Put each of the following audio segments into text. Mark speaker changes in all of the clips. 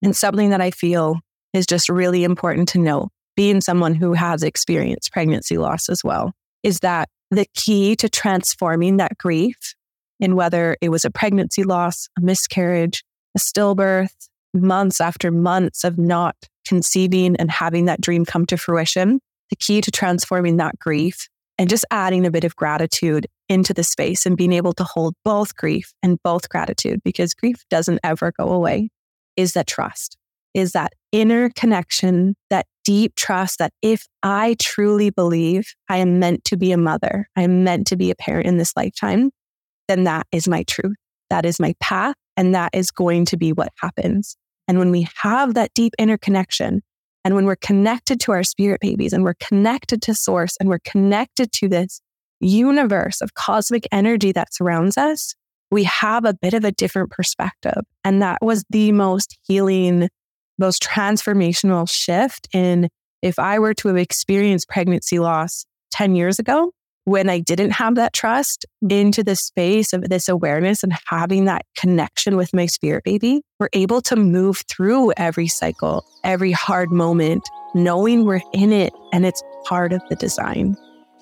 Speaker 1: And something that I feel is just really important to know, being someone who has experienced pregnancy loss as well, is that the key to transforming that grief, in whether it was a pregnancy loss, a miscarriage, a stillbirth, months after months of not conceiving and having that dream come to fruition, the key to transforming that grief and just adding a bit of gratitude into the space and being able to hold both grief and both gratitude, because grief doesn't ever go away, is that trust, is that inner connection, that deep trust that if I truly believe I am meant to be a mother, I am meant to be a parent in this lifetime, then that is my truth. That is my path. And that is going to be what happens. And when we have that deep inner connection, and when we're connected to our spirit babies, and we're connected to source, and we're connected to this universe of cosmic energy that surrounds us, we have a bit of a different perspective. And that was the most healing, most transformational shift in, if I were to have experienced pregnancy loss 10 years ago, when I didn't have that trust into the space of this awareness and having that connection with my spirit baby, we're able to move through every cycle, every hard moment, knowing we're in it and it's part of the design.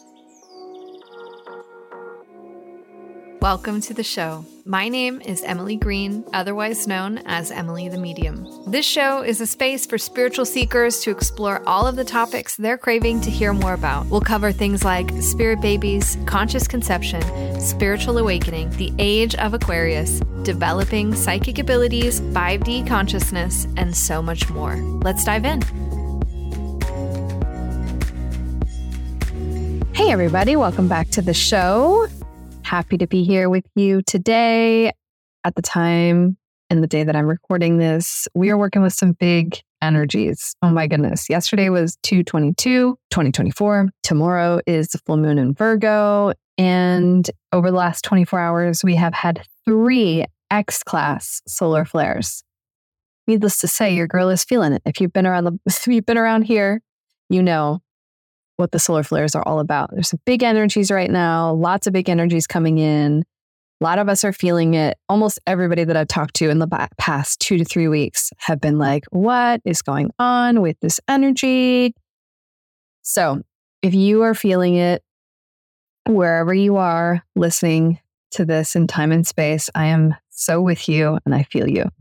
Speaker 2: Welcome to the show. My name is Emily Green, otherwise known as Emily the Medium. This show is a space for spiritual seekers to explore all of the topics they're craving to hear more about. We'll cover things like spirit babies, conscious conception, spiritual awakening, the age of Aquarius, developing psychic abilities, 5D consciousness, and so much more. Let's dive in. Hey everybody, welcome back to the show. Happy to be here with you today. At the time and the day that I'm recording this, we are working with some big energies. Oh my goodness. Yesterday was 2/22/2024. Tomorrow is the full moon in Virgo. And over the last 24 hours, we have had 3 X-class solar flares. Needless to say, your girl is feeling it. If you've been around here, you know what the solar flares are all about. There's some big energies right now, lots of big energies coming in. A lot of us are feeling it. Almost everybody that I've talked to in the past 2 to 3 weeks have been like, what is going on with this energy? So if you are feeling it, wherever you are listening to this in time and space, I am so with you and I feel you.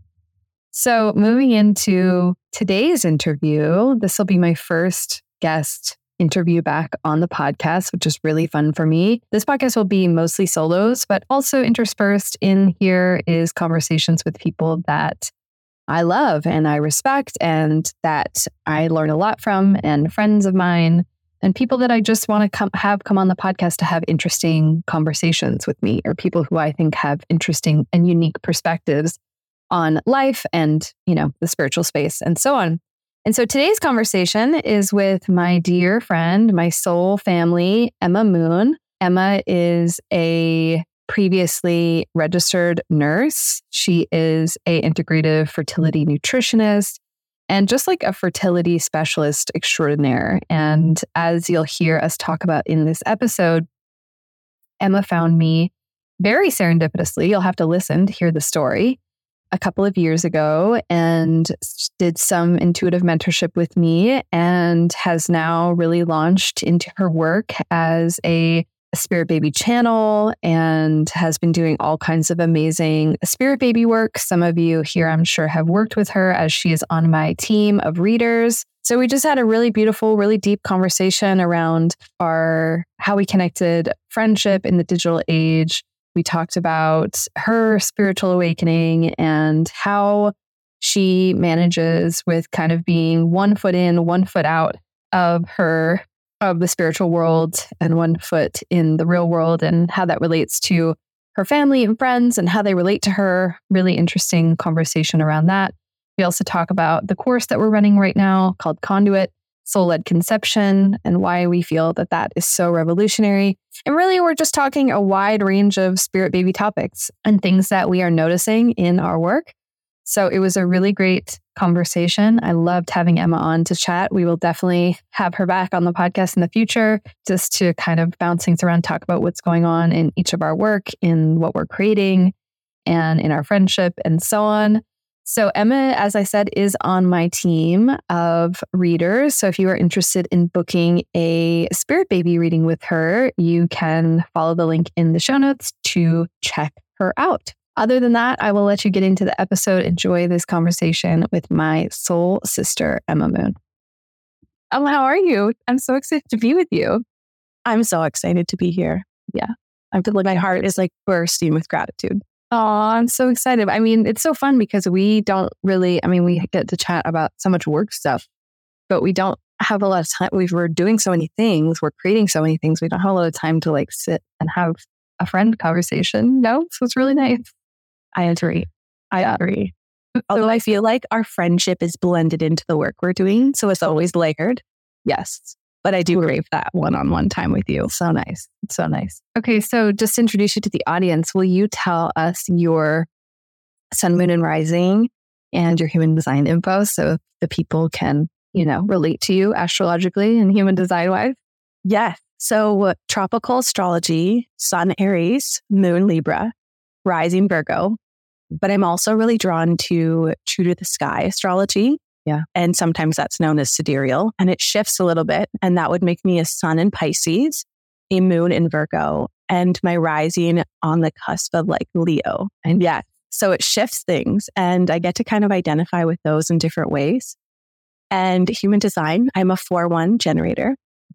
Speaker 2: So moving into today's interview, this will be my first guest interview back on the podcast, which is really fun for me. This podcast will be mostly solos, but also interspersed in here is conversations with people that I love and I respect and that I learn a lot from, and friends of mine and people that I just want to come on the podcast to have interesting conversations with me, or people who I think have interesting and unique perspectives on life and, the spiritual space and so on. And so today's conversation is with my dear friend, my soul family, Emma Moon. Emma is a previously registered nurse. She is an integrative fertility nutritionist and just like a fertility specialist extraordinaire. And as you'll hear us talk about in this episode, Emma found me very serendipitously. You'll have to listen to hear the story. A couple of years ago, and did some intuitive mentorship with me, and has now really launched into her work as a spirit baby channel, and has been doing all kinds of amazing spirit baby work. Some of you here, I'm sure, have worked with her, as she is on my team of readers. So we just had a really beautiful, really deep conversation around how we connected friendship in the digital age. We talked about her spiritual awakening and how she manages with kind of being 1 foot in, 1 foot out of the spiritual world and 1 foot in the real world, and how that relates to her family and friends and how they relate to her. Really interesting conversation around that. We also talk about the course that we're running right now called Conduit, Soul-Led Conception, and why we feel that is so revolutionary. And really, we're just talking a wide range of spirit baby topics and things that we are noticing in our work. So it was a really great conversation. I loved having Emma on to chat. We will definitely have her back on the podcast in the future, just to kind of bounce things around, talk about what's going on in each of our work, in what we're creating, and in our friendship, and so on. So Emma, as I said, is on my team of readers. So if you are interested in booking a Spirit Baby reading with her, you can follow the link in the show notes to check her out. Other than that, I will let you get into the episode. Enjoy this conversation with my soul sister, Emma Moon. Emma, how are you? I'm so excited to be with you.
Speaker 1: I'm so excited to be here.
Speaker 2: Yeah.
Speaker 1: I feel like my heart is like bursting with gratitude.
Speaker 2: Oh, I'm so excited. I mean, it's so fun because we don't really, we get to chat about so much work stuff, but we don't have a lot of time. We're doing so many things. We're creating so many things. We don't have a lot of time to like sit and have a friend conversation. No, so it's really nice.
Speaker 1: I agree. Although I feel like our friendship is blended into the work we're doing. So it's always layered.
Speaker 2: Yes.
Speaker 1: But I do crave that one-on-one time with you.
Speaker 2: So nice. So nice. Okay. So just to introduce you to the audience, will you tell us your sun, moon, and rising and your human design info so the people can, relate to you astrologically and human design wise?
Speaker 1: Yes. So tropical astrology, sun Aries, moon Libra, rising Virgo. But I'm also really drawn to true to the sky astrology.
Speaker 2: Yeah.
Speaker 1: And sometimes that's known as sidereal. And it shifts a little bit. And that would make me a sun in Pisces, a moon in Virgo, and my rising on the cusp of like Leo. And yeah, so it shifts things. And I get to kind of identify with those in different ways. And human design, I'm a 4-1 generator.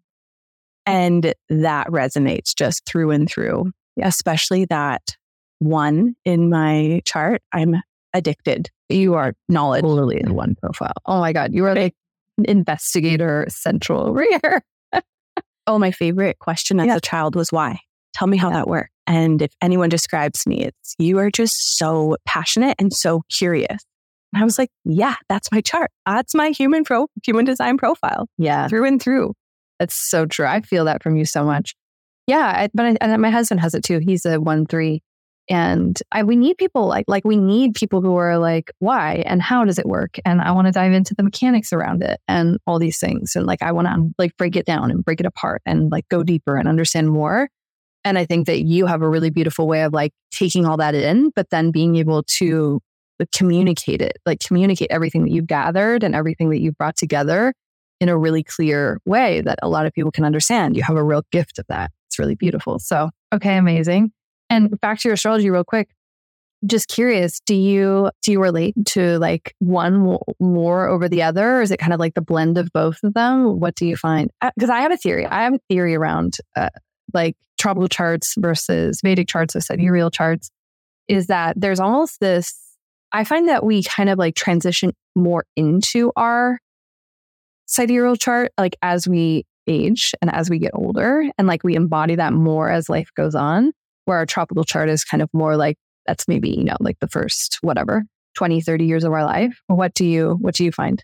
Speaker 1: And that resonates just through and through, especially that 1 in my chart. I'm addicted.
Speaker 2: You are knowledge. Totally in 1 profile. Oh my God. You are like investigator central over here.
Speaker 1: Oh, my favorite question as a child was why? Tell me how that worked. And if anyone describes me, it's you are just so passionate and so curious. And I was like, yeah, that's my chart. That's my human design profile.
Speaker 2: Yeah.
Speaker 1: Through and through.
Speaker 2: That's so true. I feel that from you so much. Yeah. But my husband has it too. He's a 1-3. And we need people we need people who are like, why and how does it work? And I want to dive into the mechanics around it and all these things. And I want to break it down and break it apart and go deeper and understand more. And I think that you have a really beautiful way of taking all that in, but then being able to communicate it, communicate everything that you've gathered and everything that you've brought together in a really clear way that a lot of people can understand. You have a real gift of that. It's really beautiful. So, okay, amazing. And back to your astrology real quick, just curious, do you relate to one more over the other? Or is it kind of the blend of both of them? What do you find? Because I have a theory. I have a theory around tropical charts versus Vedic charts or sidereal charts, is that there's almost this, I find that we kind of transition more into our sidereal chart, as we age and as we get older, and we embody that more as life goes on. Where our tropical chart is kind of more that's maybe, the first, 20, 30 years of our life. What do you find?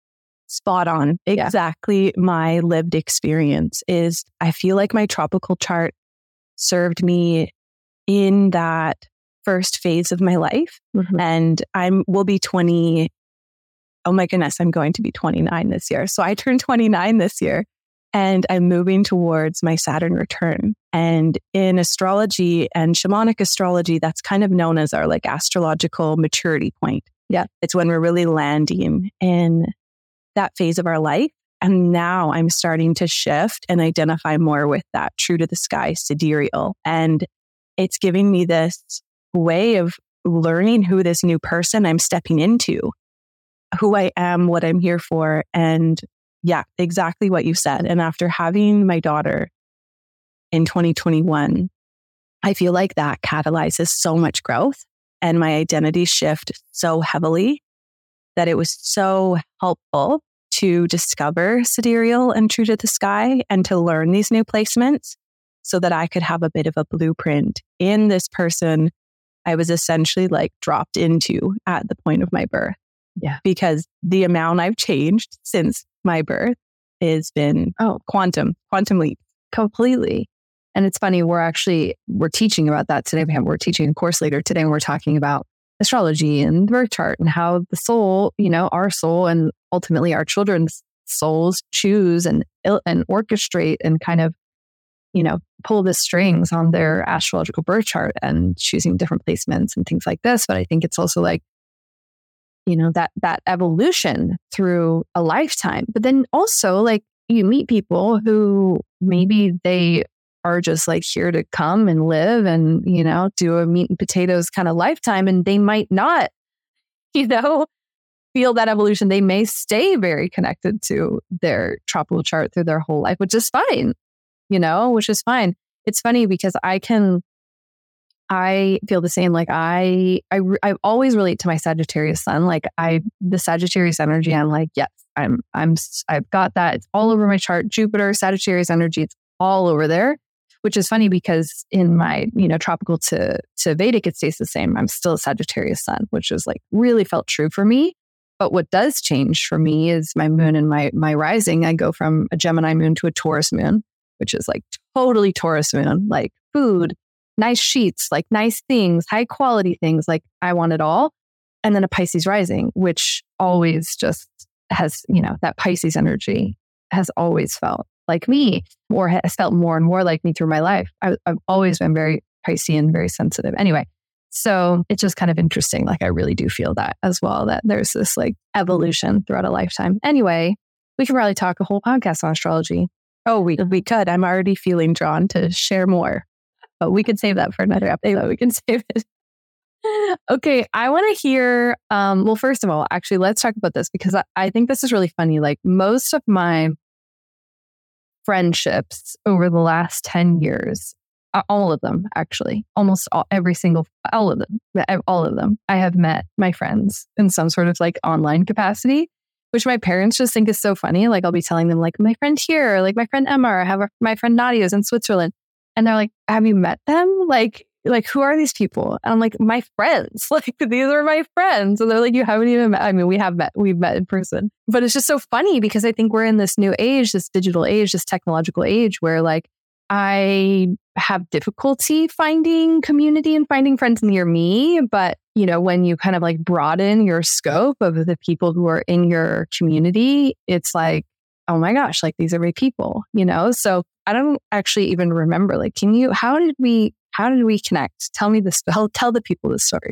Speaker 1: Spot on. Exactly. My lived experience is I feel like my tropical chart served me in that first phase of my life. Mm-hmm. And will be 20. Oh my goodness, I'm going to be 29 this year. So I turned 29 this year. And I'm moving towards my Saturn return. And in astrology and shamanic astrology, that's kind of known as our astrological maturity point.
Speaker 2: Yeah.
Speaker 1: It's when we're really landing in that phase of our life. And now I'm starting to shift and identify more with that true to the sky sidereal. And it's giving me this way of learning who this new person I'm stepping into, who I am, what I'm here for. And yeah, exactly what you said. And after having my daughter in 2021, I feel like that catalyzes so much growth and my identity shift so heavily that it was so helpful to discover sidereal and true to the sky and to learn these new placements so that I could have a bit of a blueprint in this person I was essentially dropped into at the point of my birth.
Speaker 2: Yeah.
Speaker 1: Because the amount I've changed since my birth has been quantum leap.
Speaker 2: Completely. And it's funny, we're teaching about that today. We're teaching a course later today, and we're talking about astrology and the birth chart and how the soul, our soul and ultimately our children's souls choose and orchestrate and kind of, pull the strings on their astrological birth chart and choosing different placements and things like this. But I think it's also that evolution through a lifetime. But then also like you meet people who maybe they are just like here to come and live and, do a meat and potatoes kind of lifetime. And they might not, feel that evolution. They may stay very connected to their tropical chart through their whole life, which is fine, which is fine. It's funny because I feel the same. Like I always relate to my Sagittarius sun. Like the Sagittarius energy, I'm like, yes, I've got that. It's all over my chart. Jupiter, Sagittarius energy, it's all over there, which is funny because in my, tropical to Vedic, it stays the same. I'm still a Sagittarius sun, which is like really felt true for me. But what does change for me is my moon and my rising. I go from a Gemini moon to a Taurus moon, which is like totally Taurus moon, like food, nice sheets, like nice things, high quality things. Like I want it all. And then a Pisces rising, which always just has, that Pisces energy has always felt like me or has felt more and more like me through my life. I've always been very Piscean, very sensitive. Anyway, so it's just kind of interesting. Like I really do feel that as well, that there's this like evolution throughout a lifetime. Anyway, we could probably talk a whole podcast on astrology.
Speaker 1: Oh, we could. I'm already feeling drawn to share more, but we could save that for another episode.
Speaker 2: We can save it. Okay, I want to hear, well, first of all, actually, let's talk about this because I think this is really funny. Like most of my friendships over the last 10 years, all of them, actually, almost all of them, I have met my friends in some sort of like online capacity, which my parents just think is so funny. Like I'll be telling them like my friend here, or like my friend Emma, or I have my friend Nadia is in Switzerland. And they're like, have you met them? Like who are these people? And I'm like, my friends, like these are my friends. And they're like, you haven't even met. I mean, we've met in person, but it's just so funny because I think we're in this new age, this digital age, this technological age where like I have difficulty finding community and finding friends near me. But, when you kind of like broaden your scope of the people who are in your community, it's like, oh my gosh, like these are my people, So I don't actually even remember, like, how did we connect? Tell me this, tell the people this story.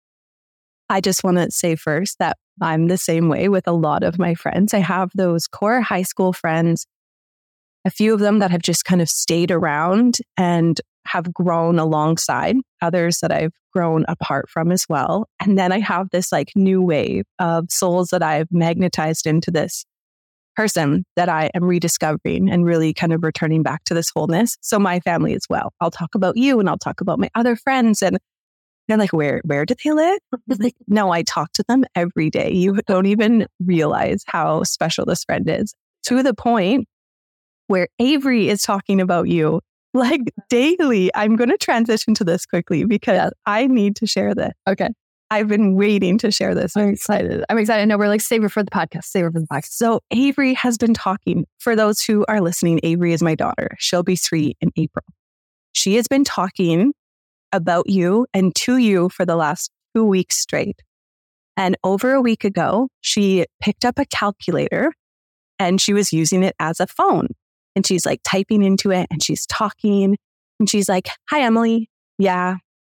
Speaker 1: I just want to say first that I'm the same way with a lot of my friends. I have those core high school friends, a few of them that have just kind of stayed around and have grown alongside others that I've grown apart from as well. And then I have this like new wave of souls that I've magnetized into this person that I am rediscovering and really kind of returning back to this wholeness. So my family as well. I'll talk about you and I'll talk about my other friends. And they're like, where do they live? Like, no, I talk to them every day. You don't even realize how special this friend is, to the point where Avery is talking about you like daily. I'm going to transition to this quickly because I need to share this.
Speaker 2: Okay.
Speaker 1: I've been waiting to share this.
Speaker 2: I'm excited. No, we're like, save it for the podcast.
Speaker 1: So Avery has been talking. For those who are listening, Avery is my daughter. She'll be 3 in April. She has been talking about you and to you for the last 2 weeks straight. And over a week ago, she picked up a calculator and she was using it as a phone. And she's like typing into it and she's talking and she's like, hi, Emily. Yeah.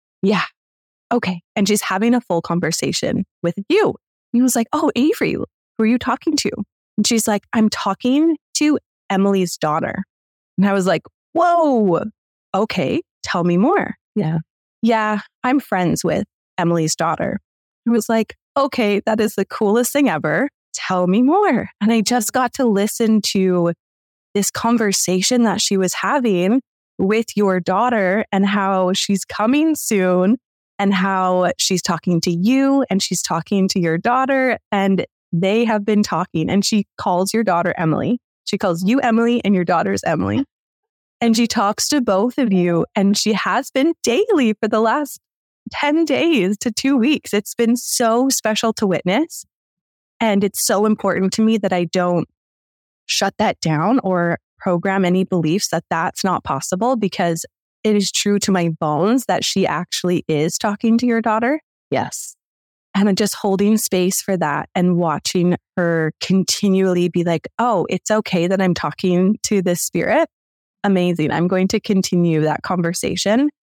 Speaker 1: Okay. And she's having a full conversation with you. And he was like, oh, Avery, who are you talking to? And she's like, I'm talking to Emily's daughter. And I was like, whoa, okay, tell me more. Yeah, I'm friends with Emily's daughter. I was like, okay, that is the coolest thing ever. Tell me more. And I just got to listen to this conversation that she was having with your daughter and how she's coming soon and how she's talking to you and she's talking to your daughter and they have been talking and she calls your daughter Emily. She calls you Emily and your daughter's Emily. And she talks to both of you and she has been daily for the last 10 days to 2 weeks. It's been so special to witness. And it's so important to me that I don't shut that down or program any beliefs that that's not possible, because it is true to my bones that she actually is talking to your daughter.
Speaker 2: Yes.
Speaker 1: And I'm just holding space for that and watching her continually be like, oh, it's okay that I'm talking to this spirit. Amazing. I'm going to continue that conversation.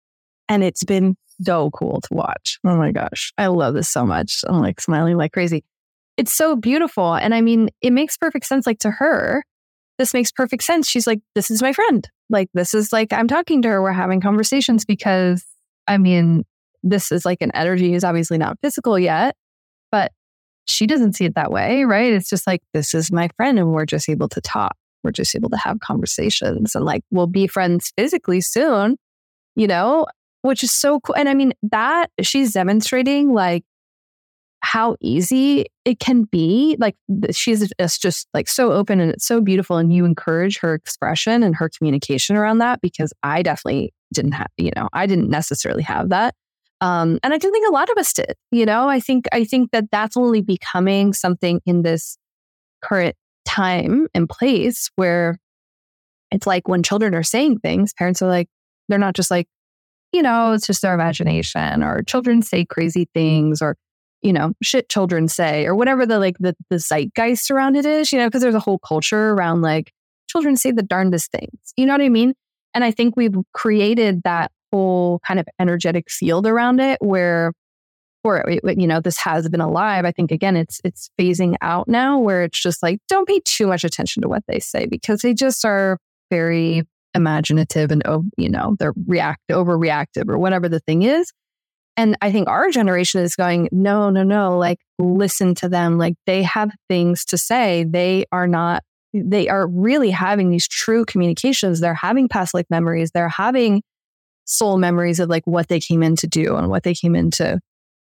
Speaker 1: And it's been so cool to watch.
Speaker 2: Oh my gosh. I love this so much. I'm like smiling like crazy. It's so beautiful. And I mean, it makes perfect sense. Like to her, this makes perfect sense. She's like, this is my friend. Like, this is like, I'm talking to her. We're having conversations because, I mean, this is like an energy is obviously not physical yet, but she doesn't see it that way, right? It's just like, this is my friend and we're just able to talk. We're just able to have conversations and like, we'll be friends physically soon, you know, which is so cool. And I mean, that she's demonstrating like how easy it can be. Like she's just like so open and it's so beautiful. And you encourage her expression and her communication around that because I definitely didn't have, you know, I didn't necessarily have that. And I do think a lot of us did, you know, I think that that's only becoming something in this current time and place where it's like when children are saying things, parents are like, they're not just like, you know, it's just their imagination or children say crazy things or, you know, shit children say or whatever the zeitgeist around it is, you know, because there's a whole culture around like children say the darndest things, you know what I mean? And I think we've created that whole kind of energetic field around it where, you know, this has been alive. I think, again, it's phasing out now where it's just like, don't pay too much attention to what they say because they just are very imaginative and, you know, they're overreactive or whatever the thing is. And I think our generation is going, no, like listen to them. Like they have things to say. They are really having these true communications. They're having past life memories. They're having soul memories of like what they came in to do and what they came in to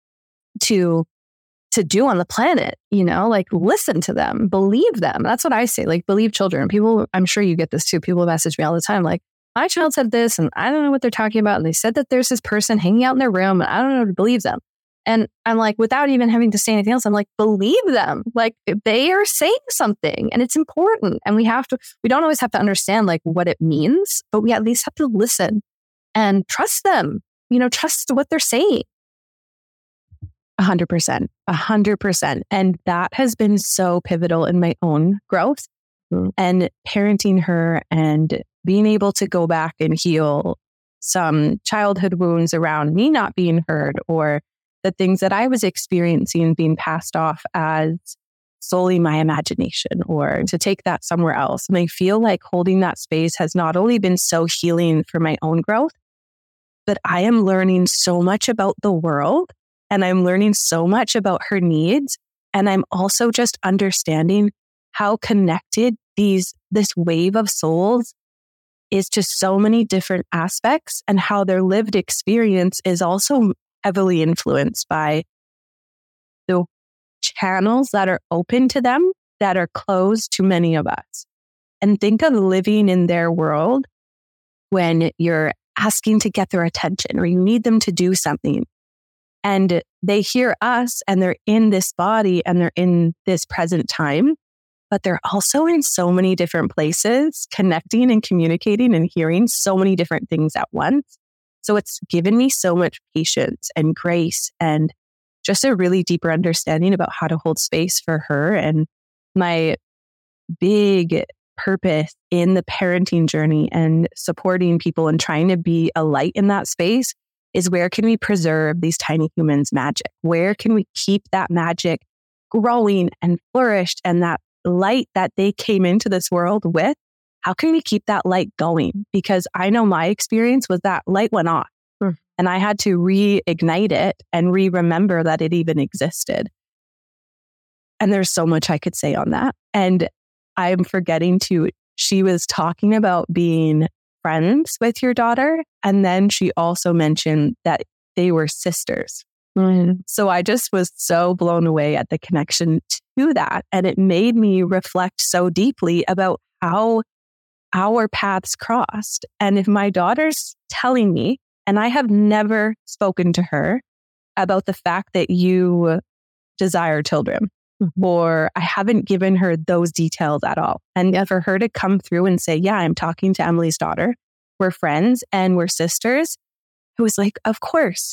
Speaker 2: do on the planet, you know, like listen to them, believe them. That's what I say, like believe children. People, I'm sure you get this too. People message me all the time, like my child said this and I don't know what they're talking about. And they said that there's this person hanging out in their room and I don't know to believe them. And I'm like, without even having to say anything else, I'm like, believe them. Like they are saying something and it's important. And we don't always have to understand like what it means, but we at least have to listen and trust them, you know, trust what they're saying.
Speaker 1: 100%. And that has been so pivotal in my own growth and parenting her and being able to go back and heal some childhood wounds around me not being heard or the things that I was experiencing being passed off as solely my imagination or to take that somewhere else. And I feel like holding that space has not only been so healing for my own growth, but I am learning so much about the world and I'm learning so much about her needs. And I'm also just understanding how connected this wave of souls is to so many different aspects and how their lived experience is also heavily influenced by the channels that are open to them that are closed to many of us. And think of living in their world when you're asking to get their attention or you need them to do something. And they hear us and they're in this body and they're in this present time, but they're also in so many different places, connecting and communicating and hearing so many different things at once. So it's given me so much patience and grace and just a really deeper understanding about how to hold space for her. And my big purpose in the parenting journey and supporting people and trying to be a light in that space is where can we preserve these tiny humans' magic? Where can we keep that magic growing and flourished and that light that they came into this world with? How can we keep that light going? Because I know my experience was that light went off and I had to reignite it and remember that it even existed. And there's so much I could say on that. And I'm forgetting she was talking about being friends with your daughter. And then she also mentioned that they were sisters. So I just was so blown away at the connection to that. And it made me reflect so deeply about how our paths crossed. And if my daughter's telling me, and I have never spoken to her about the fact that you desire children, or I haven't given her those details at all. And for her to come through and say, yeah, I'm talking to Emily's daughter. We're friends and we're sisters. It was like, of course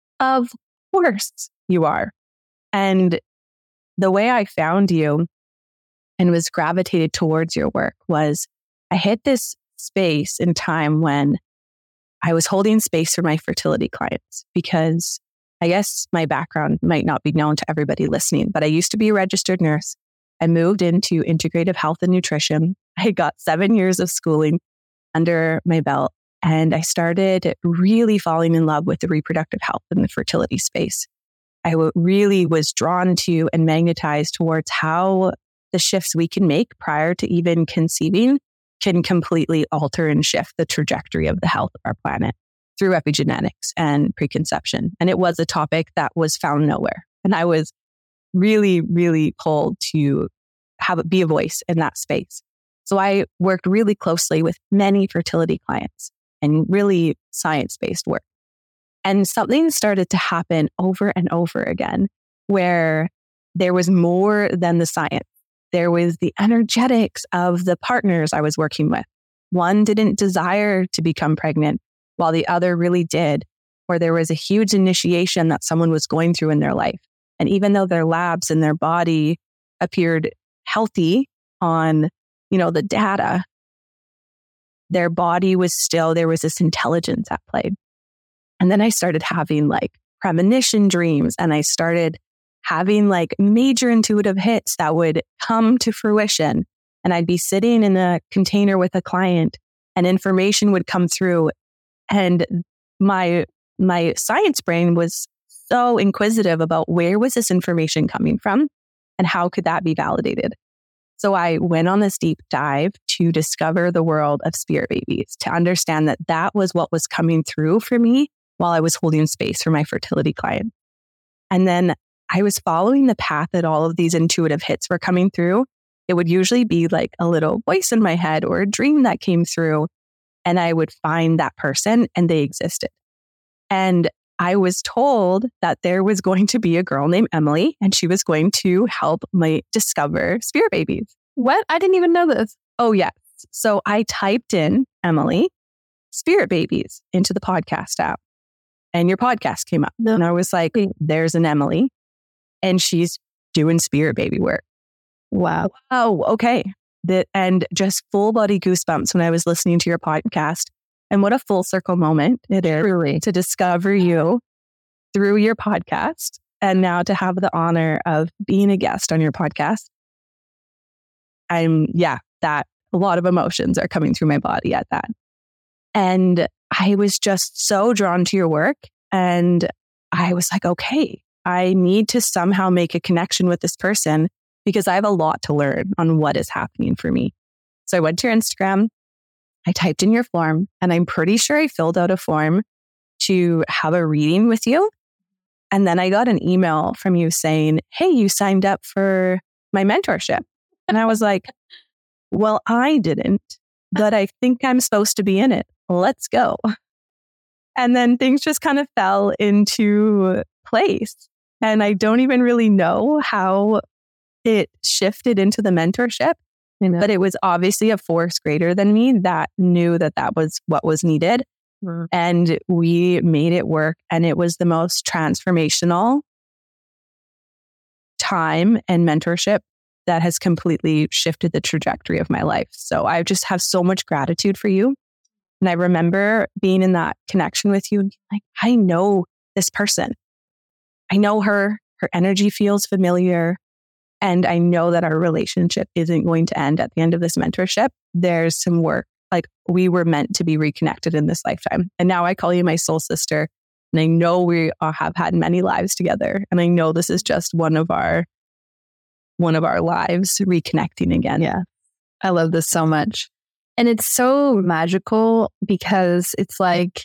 Speaker 1: you are. And the way I found you and was gravitated towards your work was I hit this space in time when I was holding space for my fertility clients because I guess my background might not be known to everybody listening, but I used to be a registered nurse. I moved into integrative health and nutrition. I got 7 years of schooling under my belt, and I started really falling in love with the reproductive health and the fertility space. I really was drawn to and magnetized towards how the shifts we can make prior to even conceiving can completely alter and shift the trajectory of the health of our planet through epigenetics and preconception. And it was a topic that was found nowhere. And I was really, really pulled to be a voice in that space. So I worked really closely with many fertility clients and really science-based work. And something started to happen over and over again where there was more than the science. There was the energetics of the partners I was working with. One didn't desire to become pregnant while the other really did, or there was a huge initiation that someone was going through in their life. And even though their labs and their body appeared healthy on, the data, their body was still, there was this intelligence at play. And then I started having premonition dreams, and I started having major intuitive hits that would come to fruition. And I'd be sitting in a container with a client and information would come through. And my science brain was so inquisitive about where was this information coming from and how could that be validated. So I went on this deep dive to discover the world of spirit babies, to understand that that was what was coming through for me while I was holding space for my fertility client. And then I was following the path that all of these intuitive hits were coming through. It would usually be a little voice in my head or a dream that came through, and I would find that person and they existed. And I was told that there was going to be a girl named Emily, and she was going to help me discover spirit babies.
Speaker 2: What? I didn't even know this.
Speaker 1: Oh, yes. So I typed in Emily, spirit babies into the podcast app, and your podcast came up. No. And I was like, there's an Emily, and she's doing spirit baby work.
Speaker 2: Wow.
Speaker 1: Oh, okay. And just full body goosebumps when I was listening to your podcast. And what a full circle moment it is
Speaker 2: Truly.
Speaker 1: To discover you through your podcast, and now to have the honor of being a guest on your podcast. That a lot of emotions are coming through my body at that. And I was just so drawn to your work. And I was like, okay, I need to somehow make a connection with this person because I have a lot to learn on what is happening for me. So I went to your Instagram. I typed in your form, and I'm pretty sure I filled out a form to have a reading with you. And then I got an email from you saying, hey, you signed up for my mentorship. And I was like, well, I didn't, but I think I'm supposed to be in it. Let's go. And then things just kind of fell into place. And I don't even really know how it shifted into the mentorship. But it was obviously a force greater than me that knew that that was what was needed. Mm. And we made it work. And it was the most transformational time and mentorship that has completely shifted the trajectory of my life. So I just have so much gratitude for you. And I remember being in that connection with you and being like, I know this person. I know her. Her energy feels familiar. And I know that our relationship isn't going to end at the end of this mentorship. There's some work. We were meant to be reconnected in this lifetime. And now I call you my soul sister. And I know we have had many lives together. And I know this is just one of our lives reconnecting again.
Speaker 2: Yeah. I love this so much. And it's so magical because it's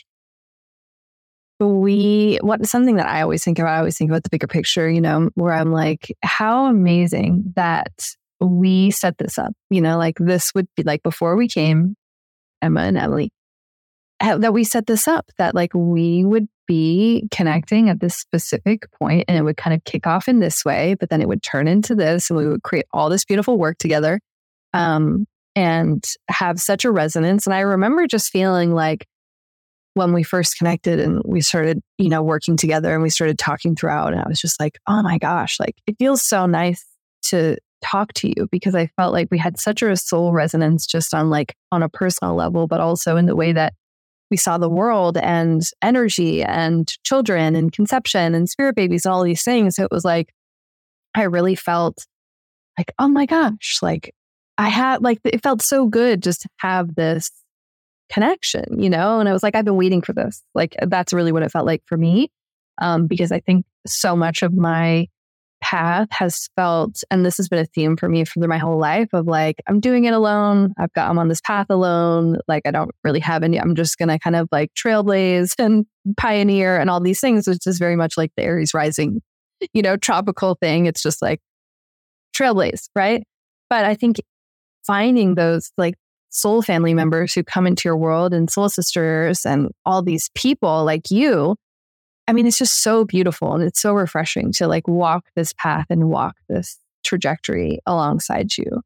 Speaker 2: something that I always think about the bigger picture, where I'm like, how amazing that we set this up, this would be before we came, Emma and Emily, that we set this up, that we would be connecting at this specific point and it would kind of kick off in this way, but then it would turn into this and we would create all this beautiful work together and have such a resonance. And I remember just feeling when we first connected and we started, working together and we started talking throughout, and I was just like, oh my gosh, it feels so nice to talk to you because I felt like we had such a soul resonance just on a personal level, but also in the way that we saw the world and energy and children and conception and spirit babies and all these things. So it was like, I really felt like, oh my gosh, like I had like, it felt so good just to have this connection, And I was like, I've been waiting for this. Like, that's really what it felt like for me. Because I think so much of my path has felt, and this has been a theme for me for my whole life of like, I'm doing it alone. I'm on this path alone. Like, I don't really have any, I'm just going to kind of like trailblaze and pioneer and all these things, which is very much like the Aries rising, tropical thing. It's just like trailblaze, right? But I think finding those like soul family members who come into your world and soul sisters and all these people like you, I mean, it's just so beautiful and it's so refreshing to like walk this path and walk this trajectory alongside you.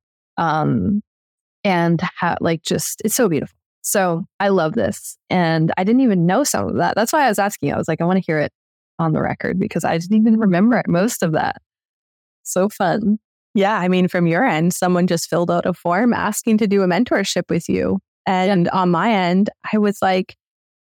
Speaker 2: It's so beautiful. So I love this. And I didn't even know some of that. That's why I was asking you. I was like, I want to hear it on the record because I didn't even remember most of that. So fun.
Speaker 1: Yeah. I mean, from your end, someone just filled out a form asking to do a mentorship with you. And on my end, I was like,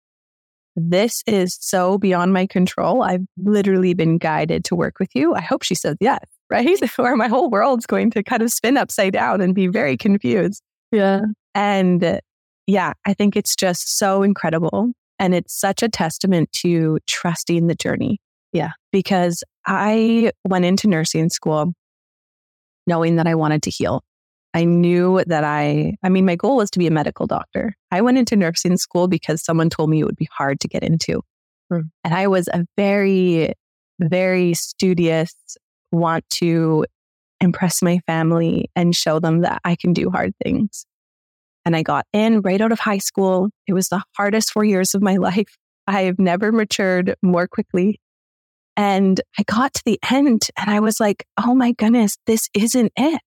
Speaker 1: this is so beyond my control. I've literally been guided to work with you. I hope she says yes, right? Or my whole world's going to kind of spin upside down and be very confused.
Speaker 2: Yeah.
Speaker 1: And yeah, I think it's just so incredible. And it's such a testament to trusting the journey.
Speaker 2: Yeah.
Speaker 1: Because I went into nursing school knowing that I wanted to heal. I knew that my goal was to be a medical doctor. I went into nursing school because someone told me it would be hard to get into. And I was a very, very studious, want to impress my family and show them that I can do hard things. And I got in right out of high school. It was the hardest 4 years of my life. I have never matured more quickly. And I got to the end and I was like, oh my goodness, this isn't it.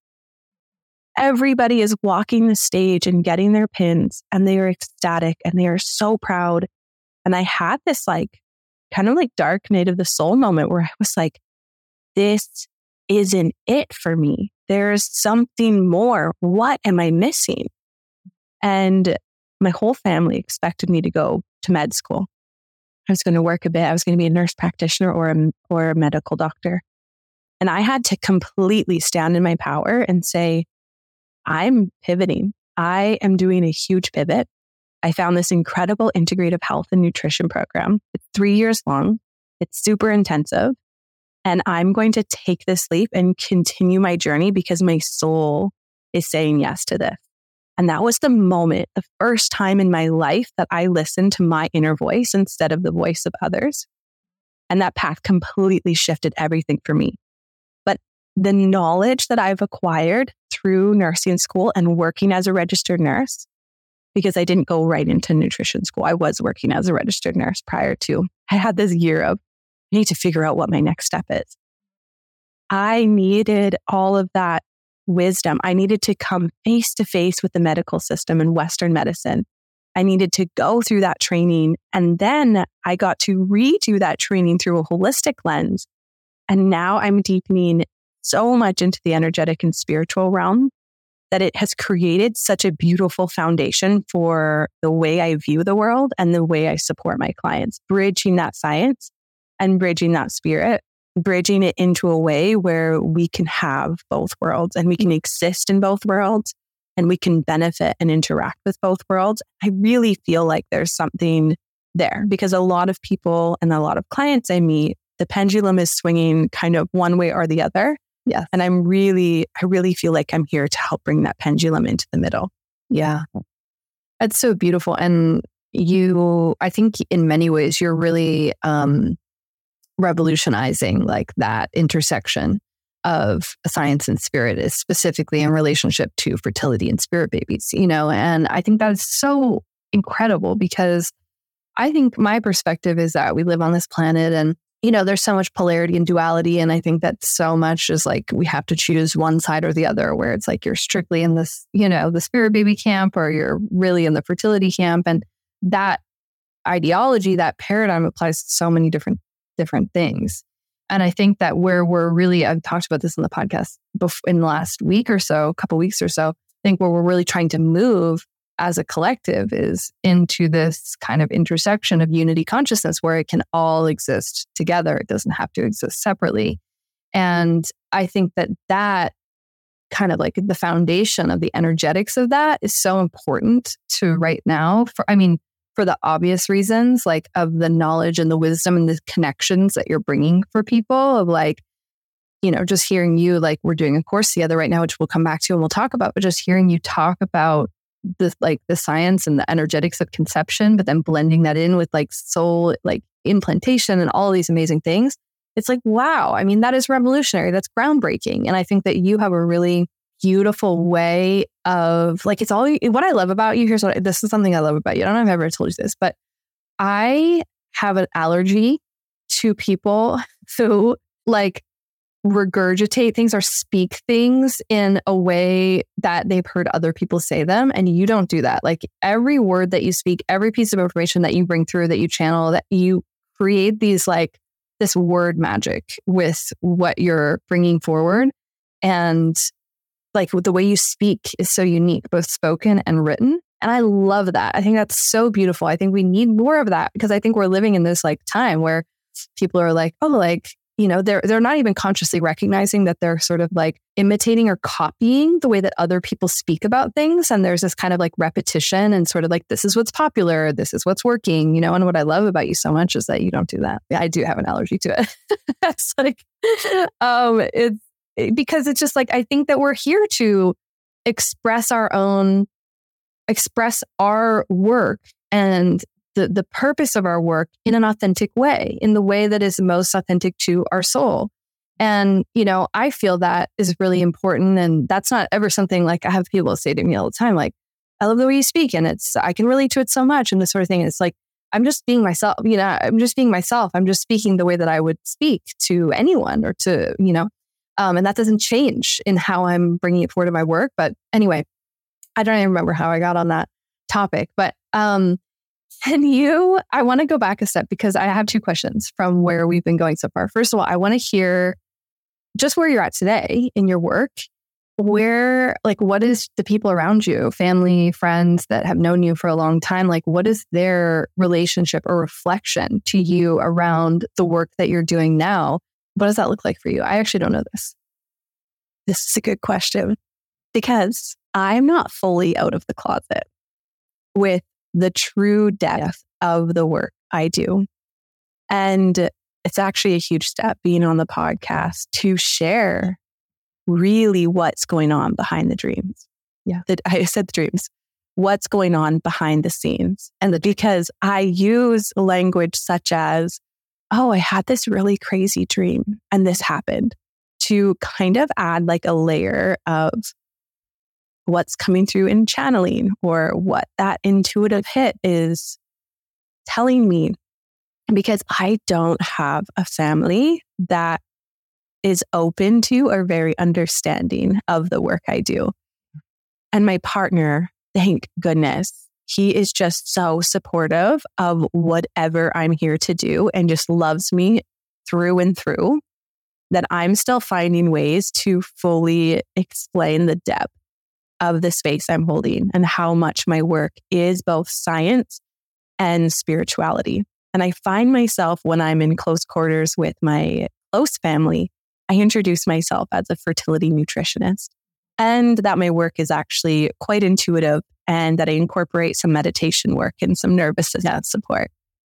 Speaker 1: Everybody is walking the stage and getting their pins and they are ecstatic and they are so proud. And I had this like kind of like dark night of the soul moment where I was like, this isn't it for me. There's something more. What am I missing? And my whole family expected me to go to med school. I was going to work a bit. I was going to be a nurse practitioner or a medical doctor. And I had to completely stand in my power and say, I'm pivoting. I am doing a huge pivot. I found this incredible integrative health and nutrition program. It's 3 years long. It's super intensive. And I'm going to take this leap and continue my journey because my soul is saying yes to this. And that was the moment, the first time in my life that I listened to my inner voice instead of the voice of others. And that path completely shifted everything for me. But the knowledge that I've acquired through nursing school and working as a registered nurse, because I didn't go right into nutrition school. I was working as a registered nurse prior to. I had this year of, I need to figure out what my next step is. I needed all of that wisdom. I needed to come face to face with the medical system and Western medicine. I needed to go through that training. And then I got to redo that training through a holistic lens. And now I'm deepening so much into the energetic and spiritual realm that it has created such a beautiful foundation for the way I view the world and the way I support my clients, bridging that science and bridging that spirit, bridging it into a way where we can have both worlds and we can exist in both worlds and we can benefit and interact with both worlds. I really feel like there's something there because a lot of people and a lot of clients I meet, the pendulum is swinging kind of one way or the other.
Speaker 2: Yeah.
Speaker 1: And I really feel like I'm here to help bring that pendulum into the middle.
Speaker 2: Yeah. That's so beautiful. And I think in many ways, you're really revolutionizing like that intersection of science and spirit is specifically in relationship to fertility and spirit babies, and I think that is so incredible because I think my perspective is that we live on this planet and there's so much polarity and duality. And I think that so much is like, we have to choose one side or the other, where it's like, you're strictly in this, the spirit baby camp, or you're really in the fertility camp. And that ideology, that paradigm applies to so many different things. And I think that where we're really, I've talked about this in the podcast in the last week or so, a couple weeks or so, I think where we're really trying to move as a collective is into this kind of intersection of unity consciousness where it can all exist together. It doesn't have to exist separately. And I think that kind of like the foundation of the energetics of that is so important to right now for the obvious reasons, like of the knowledge and the wisdom and the connections that you're bringing for people of like, just hearing you, like we're doing a course together right now, which we'll come back to and we'll talk about, but just hearing you talk about the science and the energetics of conception, but then blending that in with like soul, like implantation and all these amazing things. It's like, wow. I mean, that is revolutionary. That's groundbreaking. And I think that you have a really beautiful way of like, it's all what I love about you. This is something I love about you. I don't know if I've ever told you this, but I have an allergy to people who like regurgitate things or speak things in a way that they've heard other people say them. And you don't do that. Like every word that you speak, every piece of information that you bring through, that you channel, that you create these like this word magic with what you're bringing forward. And like the way you speak is so unique, both spoken and written. And I love that. I think that's so beautiful. I think we need more of that because I think we're living in this like time where people are like, oh, like, they're not even consciously recognizing that they're sort of like imitating or copying the way that other people speak about things. And there's this kind of like repetition and sort of like, this is what's popular. This is what's working, and what I love about you so much is that you don't do that. I do have an allergy to it. It's like, because it's just like, I think that we're here to express our work and the purpose of our work in an authentic way, in the way that is most authentic to our soul. And, I feel that is really important. And that's not ever something like I have people say to me all the time, like, I love the way you speak and I can relate to it so much and this sort of thing. It's like, I'm just being myself, I'm just being myself. I'm just speaking the way that I would speak to anyone or to, and that doesn't change in how I'm bringing it forward in my work. But anyway, I don't even remember how I got on that topic, but, I want to go back a step because I have two questions from where we've been going so far. First of all, I want to hear just where you're at today in your work. What is the people around you, family, friends that have known you for a long time? Like, what is their relationship or reflection to you around the work that you're doing now? What does that look like for you? I actually don't know this.
Speaker 1: This is a good question because I'm not fully out of the closet with the true depth of the work I do. And it's actually a huge step being on the podcast to share really what's going on behind the dreams.
Speaker 2: Yeah.
Speaker 1: I said the dreams. What's going on behind the scenes. And because I use language such as, oh, I had this really crazy dream and this happened, to kind of add like a layer of what's coming through in channeling or what that intuitive hit is telling me, because I don't have a family that is open to or very understanding of the work I do. And my partner, thank goodness, he is just so supportive of whatever I'm here to do and just loves me through and through, that I'm still finding ways to fully explain the depth of the space I'm holding and how much my work is both science and spirituality. And I find myself when I'm in close quarters with my close family, I introduce myself as a fertility nutritionist, and that my work is actually quite intuitive and that I incorporate some meditation work and some nervous system support.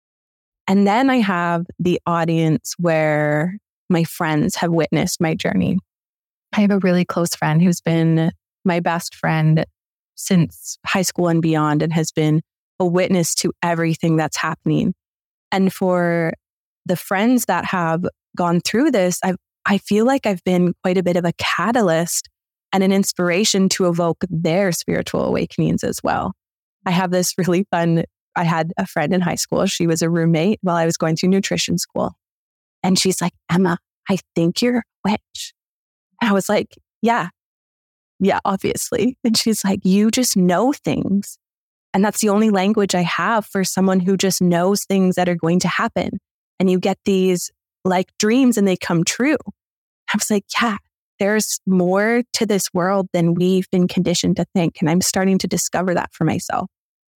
Speaker 1: And then I have the audience where my friends have witnessed my journey. I have a really close friend who's been my best friend since high school and beyond and has been a witness to everything that's happening. And for the friends that have gone through this, I feel like I've been quite a bit of a catalyst and an inspiration to evoke their spiritual awakenings as well. I have this really fun, I had a friend in high school. She was a roommate while I was going through nutrition school. And she's like, Emma, I think you're a witch. And I was like, yeah, obviously. And she's like, you just know things. And that's the only language I have for someone who just knows things that are going to happen. And you get these like dreams and they come true. I was like, yeah, there's more to this world than we've been conditioned to think. And I'm starting to discover that for myself.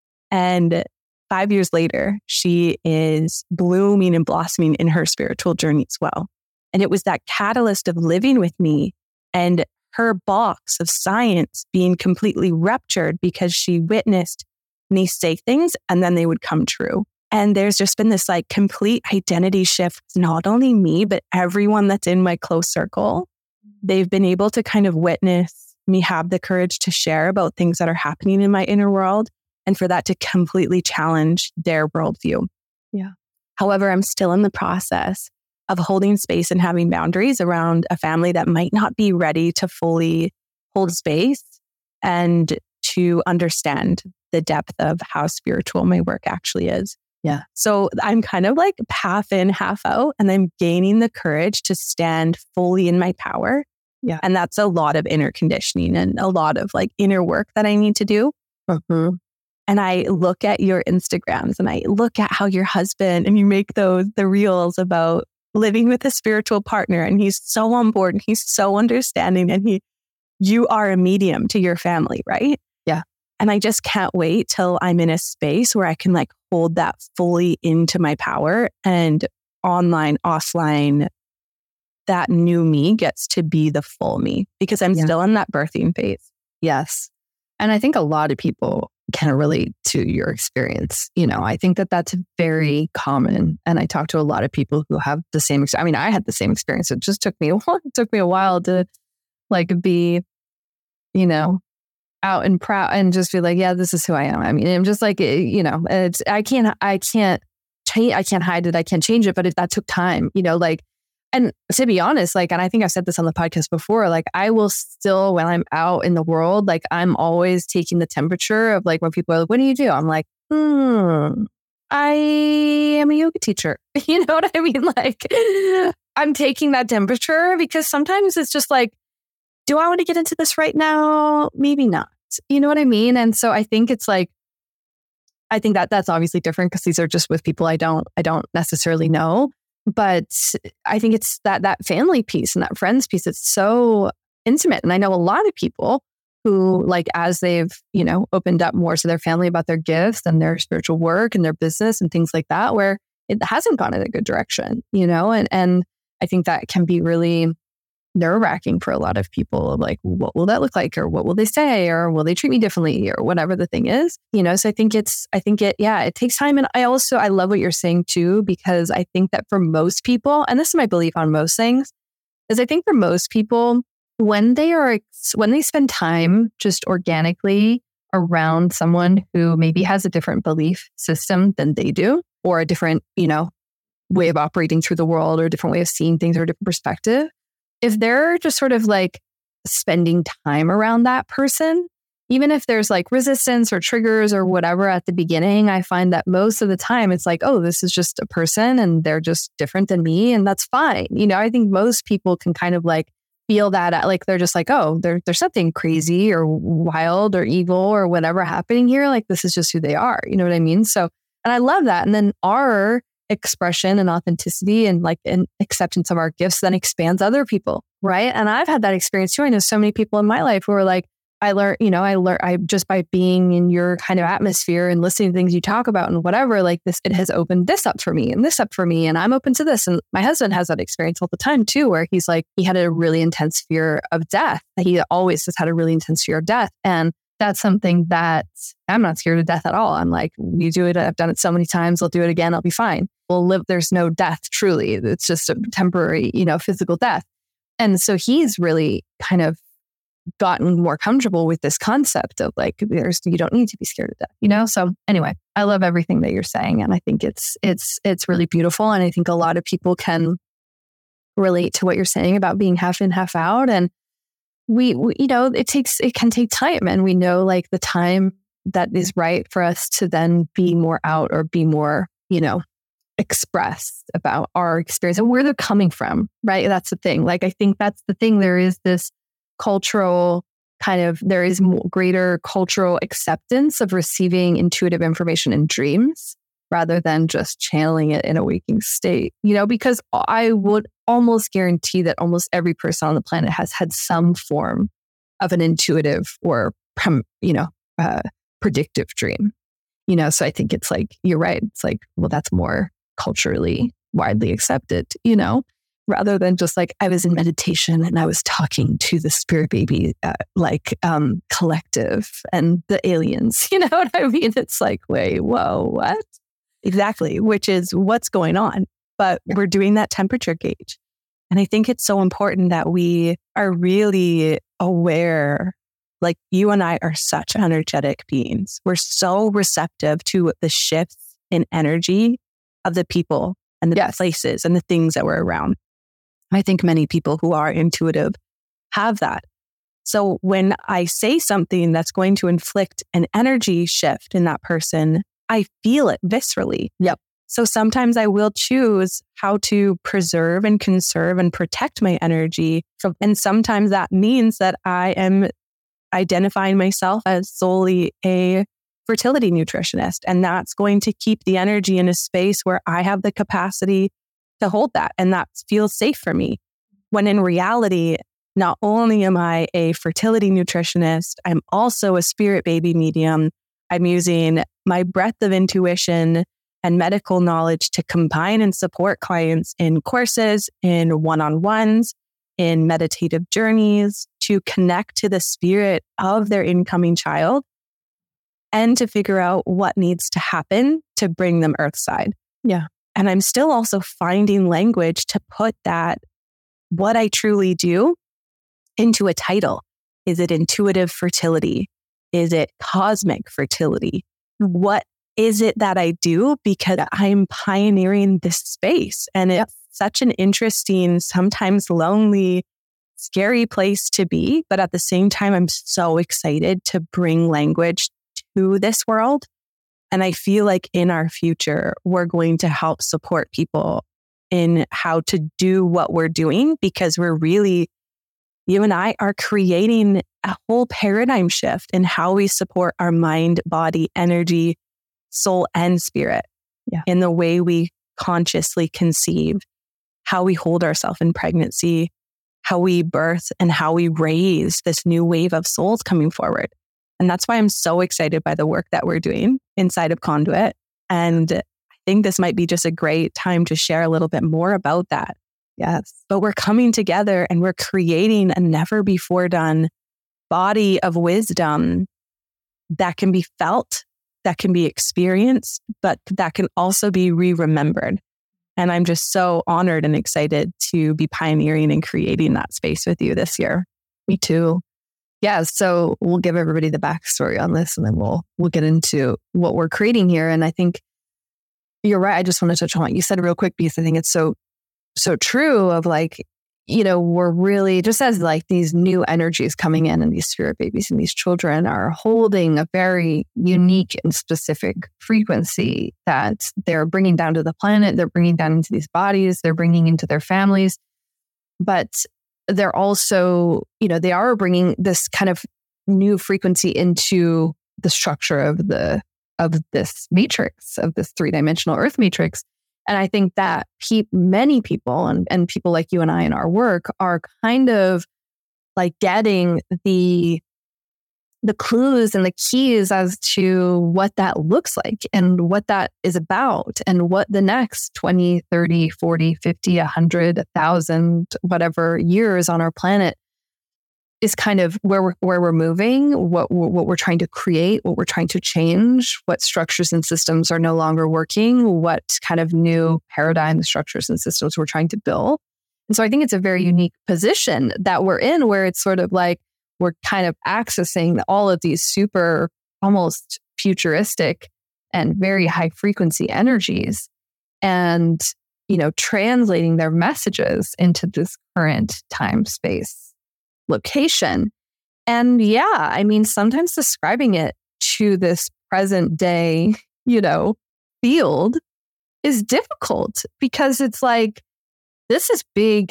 Speaker 1: And 5 years later, she is blooming and blossoming in her spiritual journey as well. And it was that catalyst of living with me and her box of science being completely ruptured because she witnessed me say things and then they would come true. And there's just been this like complete identity shift, not only me, but everyone that's in my close circle. They've been able to kind of witness me have the courage to share about things that are happening in my inner world and for that to completely challenge their worldview.
Speaker 2: Yeah.
Speaker 1: However, I'm still in the process of holding space and having boundaries around a family that might not be ready to fully hold space and to understand the depth of how spiritual my work actually is.
Speaker 2: Yeah.
Speaker 1: So I'm kind of like half in, half out, and I'm gaining the courage to stand fully in my power.
Speaker 2: Yeah.
Speaker 1: And that's a lot of inner conditioning and a lot of like inner work that I need to do.
Speaker 2: Mm-hmm.
Speaker 1: And I look at your Instagrams and I look at how your husband, and you make the reels about living with a spiritual partner, and he's so on board and he's so understanding, and you are a medium to your family, right?
Speaker 2: Yeah.
Speaker 1: And I just can't wait till I'm in a space where I can like hold that fully into my power, and online, offline, that new me gets to be the full me, because I'm still in that birthing phase.
Speaker 2: Yes. And I think a lot of people can relate to your experience. You know, I think that that's very common. And I talk to a lot of people who have the same experience. I mean, I had the same experience. It just took me a while to like be, you know, out and proud and just be like, yeah, this is who I am. I mean, I'm just like, you know, I can't hide it. I can't change it. But if that took time, you know, like, and to be honest, like, and I think I've said this on the podcast before, like I will still, when I'm out in the world, like I'm always taking the temperature of like when people are like, what do you do? I'm like, I am a yoga teacher. You know what I mean? Like I'm taking that temperature because sometimes it's just like, do I want to get into this right now? Maybe not. You know what I mean? And so I think it's like, I think that that's obviously different because these are just with people I don't necessarily know. But I think it's that family piece and that friends piece. It's so intimate. And I know a lot of people who, like, as they've, you know, opened up more to their family about their gifts and their spiritual work and their business and things like that, where it hasn't gone in a good direction, you know, and I think that can be really nerve-wracking for a lot of people. Like, what will that look like? Or what will they say? Or will they treat me differently? Or whatever the thing is, you know? So I think it takes time. And I love what you're saying too, because I think that for most people, and this is my belief on most things, is I think for most people, when they spend time just organically around someone who maybe has a different belief system than they do, or a different, you know, way of operating through the world, or a different way of seeing things, or a different perspective, if they're just sort of like spending time around that person, even if there's like resistance or triggers or whatever at the beginning, I find that most of the time it's like, oh, this is just a person and they're just different than me. And that's fine. You know, I think most people can kind of like feel that, like they're just like, oh, there's something crazy or wild or evil or whatever happening here. Like, this is just who they are. You know what I mean? So, and I love that. And then our expression and authenticity and like an acceptance of our gifts then expands other people, right? And I've had that experience too. I know so many people in my life who are like, I just by being in your kind of atmosphere and listening to things you talk about and whatever, like this, it has opened this up for me and this up for me. And I'm open to this. And my husband has that experience all the time too, where he's like, he had a really intense fear of death. He always has had a really intense fear of death. And that's something that I'm not scared of death at all. I'm like, we do it. I've done it so many times. I'll do it again. I'll be fine. We'll live. There's no death, truly. It's just a temporary, you know, physical death. And so he's really kind of gotten more comfortable with this concept of like, you don't need to be scared of death, you know? So anyway, I love everything that you're saying. And I think it's really beautiful. And I think a lot of people can relate to what you're saying about being half in, half out. And we you know, it can take time. And we know like the time that is right for us to then be more out or be more, you know, expressed about our experience and where they're coming from, right? That's the thing. Like, I think that's the thing. There is this cultural there is greater cultural acceptance of receiving intuitive information in dreams. rather than just channeling it in a waking state, because I would almost guarantee that almost every person on the planet has had some form of an intuitive or, predictive dream, so I think it's like, you're right. It's like, well, that's more culturally widely accepted, rather than just like, I was in meditation and I was talking to the spirit baby, collective and the aliens, you know what I mean? It's like, wait, whoa, what?
Speaker 1: Exactly, which is what's going on. But we're doing that temperature gauge. And I think it's so important that we are really aware, like you and I are such energetic beings. We're so receptive to the shifts in energy of the people and the places and the things that we're around. I think many people who are intuitive have that. So when I say something that's going to inflict an energy shift in that person, I feel it viscerally.
Speaker 2: Yep.
Speaker 1: So sometimes I will choose how to preserve and conserve and protect my energy. And sometimes that means that I am identifying myself as solely a fertility nutritionist. And that's going to keep the energy in a space where I have the capacity to hold that. And that feels safe for me. When in reality, not only am I a fertility nutritionist, I'm also a spirit baby medium. I'm using my breadth of intuition and medical knowledge to combine and support clients in courses, in one-on-ones, in meditative journeys, to connect to the spirit of their incoming child and to figure out what needs to happen to bring them earthside.
Speaker 2: Yeah.
Speaker 1: And I'm still also finding language to put that, what I truly do, into a title. Is it intuitive fertility? Is it cosmic fertility? What is it that I do? Because I'm pioneering this space. And it's such an interesting, sometimes lonely, scary place to be. But at the same time, I'm so excited to bring language to this world. And I feel like in our future, we're going to help support people in how to do what we're doing, because we're really, you and I are creating a whole paradigm shift in how we support our mind, body, energy, soul, and spirit in the way we consciously conceive, how we hold ourselves in pregnancy, how we birth, and how we raise this new wave of souls coming forward. And that's why I'm so excited by the work that we're doing inside of Conduit. And I think this might be just a great time to share a little bit more about that.
Speaker 2: Yes.
Speaker 1: But we're coming together and we're creating a never before done body of wisdom that can be felt, that can be experienced, but that can also be re-remembered. And I'm just so honored and excited to be pioneering and creating that space with you this year.
Speaker 2: Me too. Yeah. So we'll give everybody the backstory on this, and then we'll get into what we're creating here. And I think you're right. I just want to touch on what you said real quick, because I think it's so true of like, we're really, just as like these new energies coming in, and these spirit babies and these children are holding a very unique and specific frequency that they're bringing down to the planet, they're bringing down into these bodies, they're bringing into their families. But they're also, they are bringing this kind of new frequency into the structure of this matrix, of this 3-dimensional Earth matrix. And I think that many people and people like you and I in our work are kind of like getting the clues and the keys as to what that looks like and what that is about, and what the next 20, 30, 40, 50, 100, 1,000, whatever years on our planet is kind of where we're moving, what we're trying to create, what we're trying to change, what structures and systems are no longer working, what kind of new paradigm structures and systems we're trying to build. And so I think it's a very unique position that we're in, where it's sort of like we're kind of accessing all of these super, almost futuristic and very high frequency energies, and, translating their messages into this current time, space, location. And sometimes describing it to this present day, field is difficult, because it's like, this is big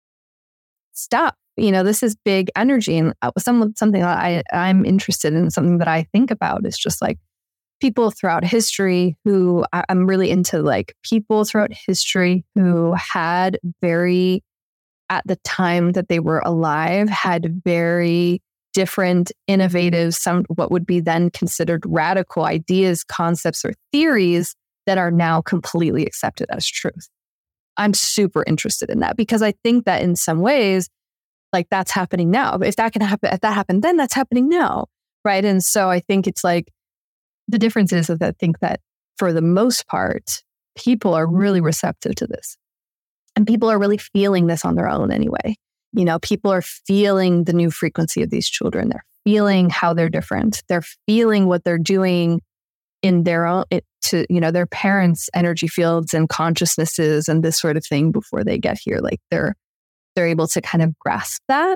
Speaker 2: stuff. This is big energy. And something that I'm interested in, something that I think about is just like, people throughout history who I'm really into, like people throughout history who had very, at the time that they were alive, had very different, innovative, some what would be then considered radical ideas, concepts, or theories that are now completely accepted as truth. I'm super interested in that because I think that in some ways, like that's happening now. If that can happen, if that happened then, that's happening now, right? And so I think it's like the difference is that I think that for the most part, people are really receptive to this, and people are really feeling this on their own anyway. You know, people are feeling the new frequency of these children. They're feeling how they're different. They're feeling what they're doing in their own, to, you know, their parents' energy fields and consciousnesses and this sort of thing before they get here. Like they're able to kind of grasp that.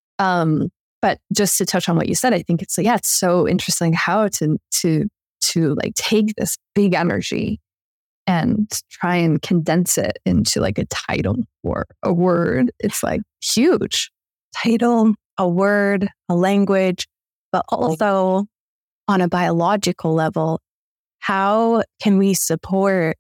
Speaker 2: But just to touch on what you said, I think it's like, yeah, it's so interesting how to like take this big energy and try and condense it into like a title or a word. It's like huge.
Speaker 1: Title, a word, a language, but also on a biological level, how can we support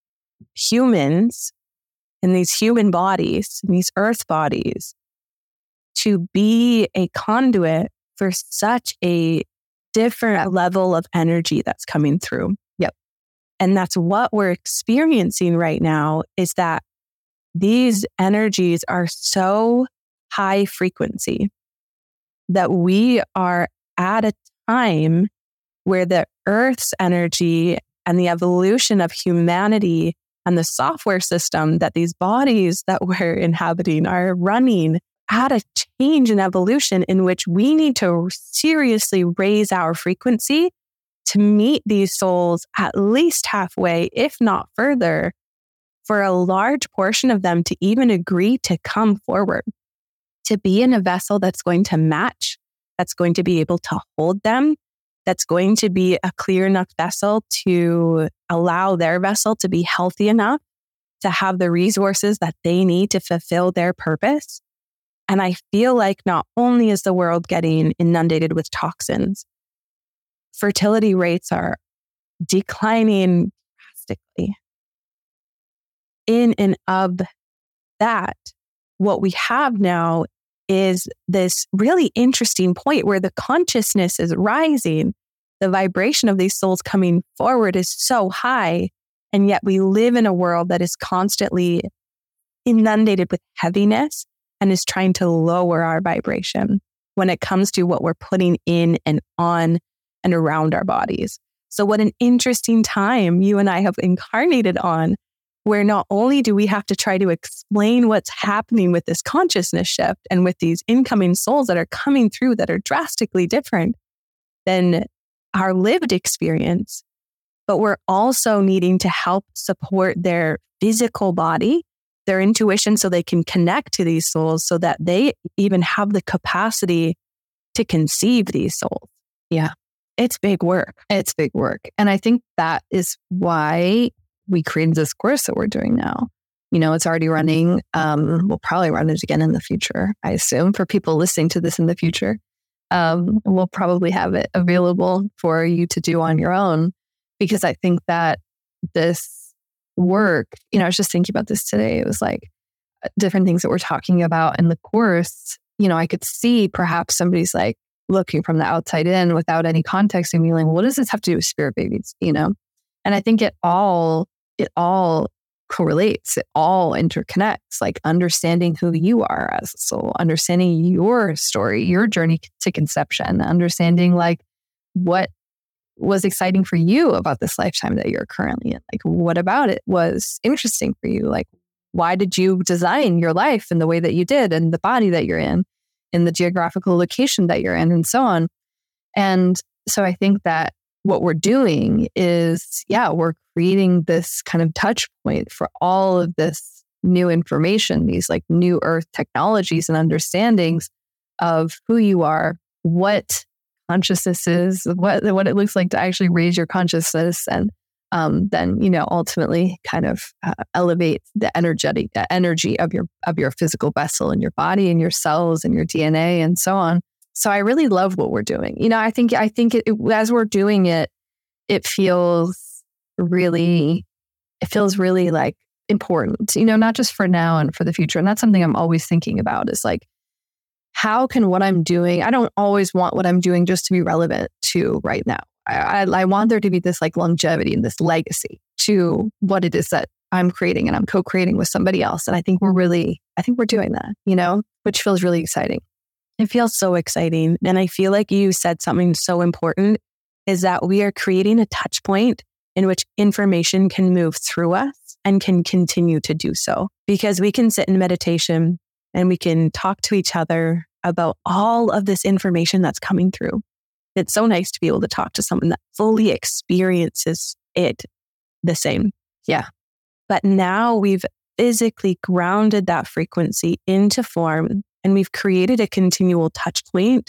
Speaker 1: humans in these human bodies, in these earth bodies, to be a conduit for such a different level of energy that's coming through?
Speaker 2: Yep.
Speaker 1: And that's what we're experiencing right now, is that these energies are so high frequency that we are at a time where the Earth's energy and the evolution of humanity and the software system that these bodies that we're inhabiting are running at a change in evolution in which we need to seriously raise our frequency to meet these souls at least halfway, if not further, for a large portion of them to even agree to come forward, to be in a vessel that's going to match, that's going to be able to hold them, that's going to be a clear enough vessel to allow their vessel to be healthy enough to have the resources that they need to fulfill their purpose. And I feel like not only is the world getting inundated with toxins, fertility rates are declining drastically. In and of that, what we have now is this really interesting point where the consciousness is rising. The vibration of these souls coming forward is so high, and yet we live in a world that is constantly inundated with heaviness and is trying to lower our vibration when it comes to what we're putting in and on and around our bodies. So what an interesting time you and I have incarnated on, where not only do we have to try to explain what's happening with this consciousness shift and with these incoming souls that are coming through that are drastically different than our lived experience, but we're also needing to help support their physical body, their intuition, so they can connect to these souls so that they even have the capacity to conceive these souls.
Speaker 2: Yeah.
Speaker 1: It's big work.
Speaker 2: It's big work. And I think that is why we created this course that we're doing now. You know, it's already running. We'll probably run it again in the future, I assume, for people listening to this in the future. We'll probably have it available for you to do on your own, because I think that this work, you know, I was just thinking about this today. It was like different things that we're talking about in the course. You know, I could see perhaps somebody's like looking from the outside in without any context and being like, what does this have to do with spirit babies? You know? And I think it all correlates, it all interconnects, like understanding who you are as a soul, understanding your story, your journey to conception, understanding like what was exciting for you about this lifetime that you're currently in. Like, what about it was interesting for you? Like, why did you design your life in the way that you did, and the body that you're in the geographical location that you're in, and so on. And so I think that what we're doing is, we're creating this kind of touch point for all of this new information, these like new earth technologies and understandings of who you are, what consciousness is, what it looks like to actually raise your consciousness, and then, you know, ultimately kind of elevate the energy of your physical vessel and your body and your cells and your DNA and so on. So I really love what we're doing. You know, I think it, as we're doing it, it feels really like important, not just for now and for the future. And that's something I'm always thinking about is like, how can what I'm doing, I don't always want what I'm doing just to be relevant to right now. I want there to be this like longevity and this legacy to what it is that I'm creating and I'm co-creating with somebody else. And I think we're doing that, which feels really exciting.
Speaker 1: It feels so exciting. And I feel like you said something so important is that we are creating a touch point in which information can move through us and can continue to do so. Because we can sit in meditation and we can talk to each other about all of this information that's coming through. It's so nice to be able to talk to someone that fully experiences it the same.
Speaker 2: Yeah.
Speaker 1: But now we've physically grounded that frequency into form and we've created a continual touch point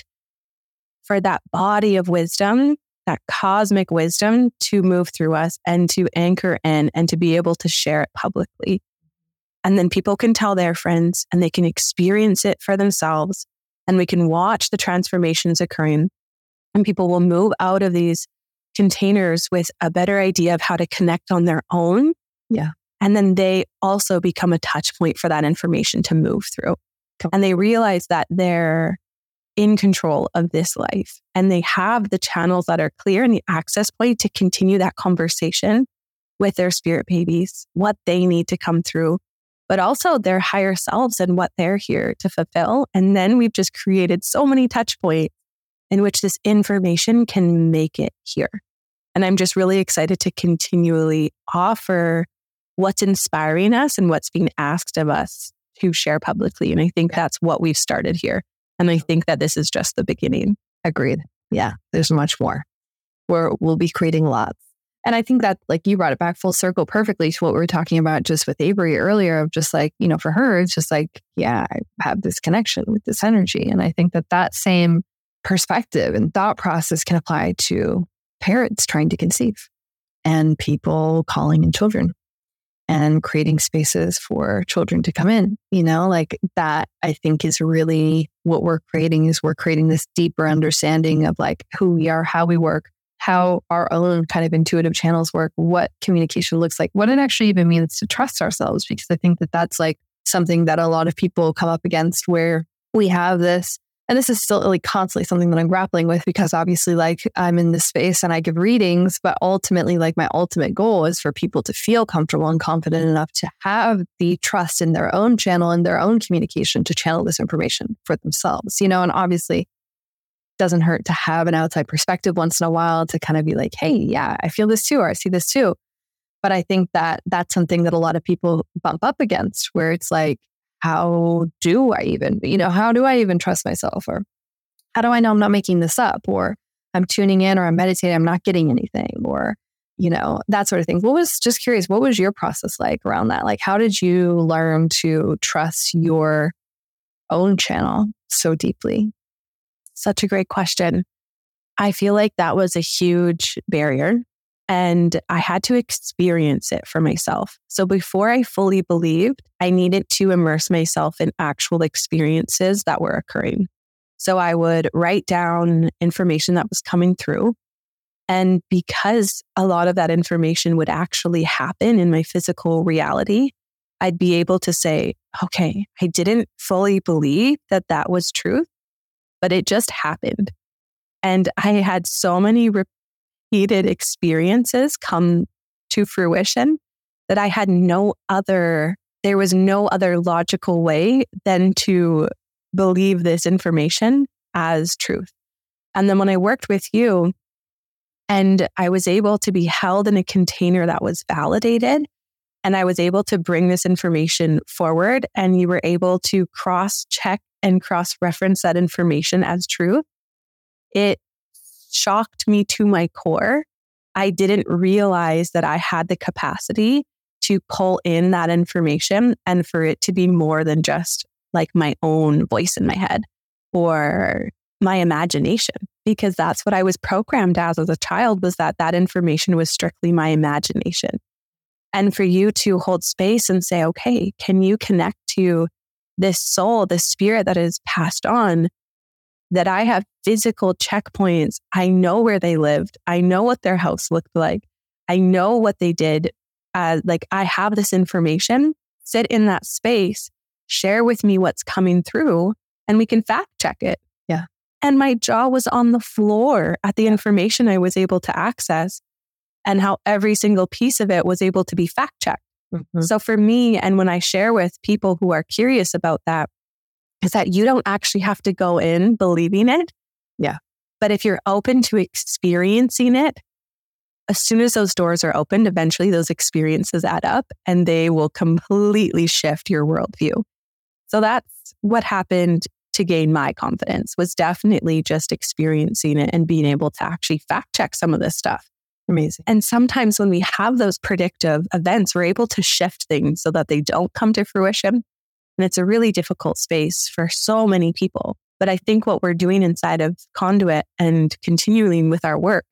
Speaker 1: for that body of wisdom, that cosmic wisdom to move through us and to anchor in and to be able to share it publicly. And then people can tell their friends and they can experience it for themselves and we can watch the transformations occurring. And people will move out of these containers with a better idea of how to connect on their own.
Speaker 2: Yeah.
Speaker 1: And then they also become a touch point for that information to move through. And they realize that they're in control of this life and they have the channels that are clear and the access point to continue that conversation with their spirit babies, what they need to come through, but also their higher selves and what they're here to fulfill. And then we've just created so many touch points in which this information can make it here. And I'm just really excited to continually offer what's inspiring us and what's being asked of us to share publicly. And I think that's what we've started here. And I think that this is just the beginning.
Speaker 2: Agreed. Yeah, there's much more. We'll be creating lots. And I think that like you brought it back full circle perfectly to what we were talking about just with Avery earlier of just like, for her, it's just like, yeah, I have this connection with this energy. And I think that same perspective and thought process can apply to parents trying to conceive and people calling in children and creating spaces for children to come in, like that I think is really what we're creating this deeper understanding of like who we are, how we work, how our own kind of intuitive channels work, what communication looks like, what it actually even means to trust ourselves. Because I think that that's like something that a lot of people come up against where we have this, and this is still like constantly something that I'm grappling with because obviously like I'm in this space and I give readings, but ultimately like my ultimate goal is for people to feel comfortable and confident enough to have the trust in their own channel and their own communication to channel this information for themselves, and obviously doesn't hurt to have an outside perspective once in a while to kind of be like, hey, yeah, I feel this too, or I see this too. But I think that that's something that a lot of people bump up against where it's like, how do I even trust myself? Or how do I know I'm not making this up? Or I'm tuning in or I'm meditating, I'm not getting anything, or, that sort of thing. Just curious, what was your process like around that? Like, how did you learn to trust your own channel so deeply?
Speaker 1: Such a great question. I feel like that was a huge barrier and I had to experience it for myself. So before I fully believed, I needed to immerse myself in actual experiences that were occurring. So I would write down information that was coming through. And because a lot of that information would actually happen in my physical reality, I'd be able to say, okay, I didn't fully believe that that was truth, but it just happened. And I had so many repeated experiences come to fruition that I had there was no other logical way than to believe this information as truth. And then when I worked with you and I was able to be held in a container that was validated, and I was able to bring this information forward and you were able to cross-check and cross-reference that information as truth, it shocked me to my core. I didn't realize that I had the capacity to pull in that information and for it to be more than just like my own voice in my head or my imagination, because that's what I was programmed as a child, was that information was strictly my imagination. And for you to hold space and say, okay, can you connect to this soul, this spirit that is passed on that I have physical checkpoints. I know where they lived. I know what their house looked like. I know what they did. Like I have this information, sit in that space, share with me what's coming through, and we can fact check it.
Speaker 2: Yeah.
Speaker 1: And my jaw was on the floor at the information I was able to access and how every single piece of it was able to be fact checked.
Speaker 2: Mm-hmm.
Speaker 1: So for me, and when I share with people who are curious about that, is that you don't actually have to go in believing it.
Speaker 2: Yeah.
Speaker 1: But if you're open to experiencing it, as soon as those doors are opened, eventually those experiences add up and they will completely shift your worldview. So that's what happened to gain my confidence, was definitely just experiencing it and being able to actually fact check some of this stuff.
Speaker 2: Amazing.
Speaker 1: And sometimes when we have those predictive events, we're able to shift things so that they don't come to fruition. And it's a really difficult space for so many people. But I think what we're doing inside of Conduit and continuing with our work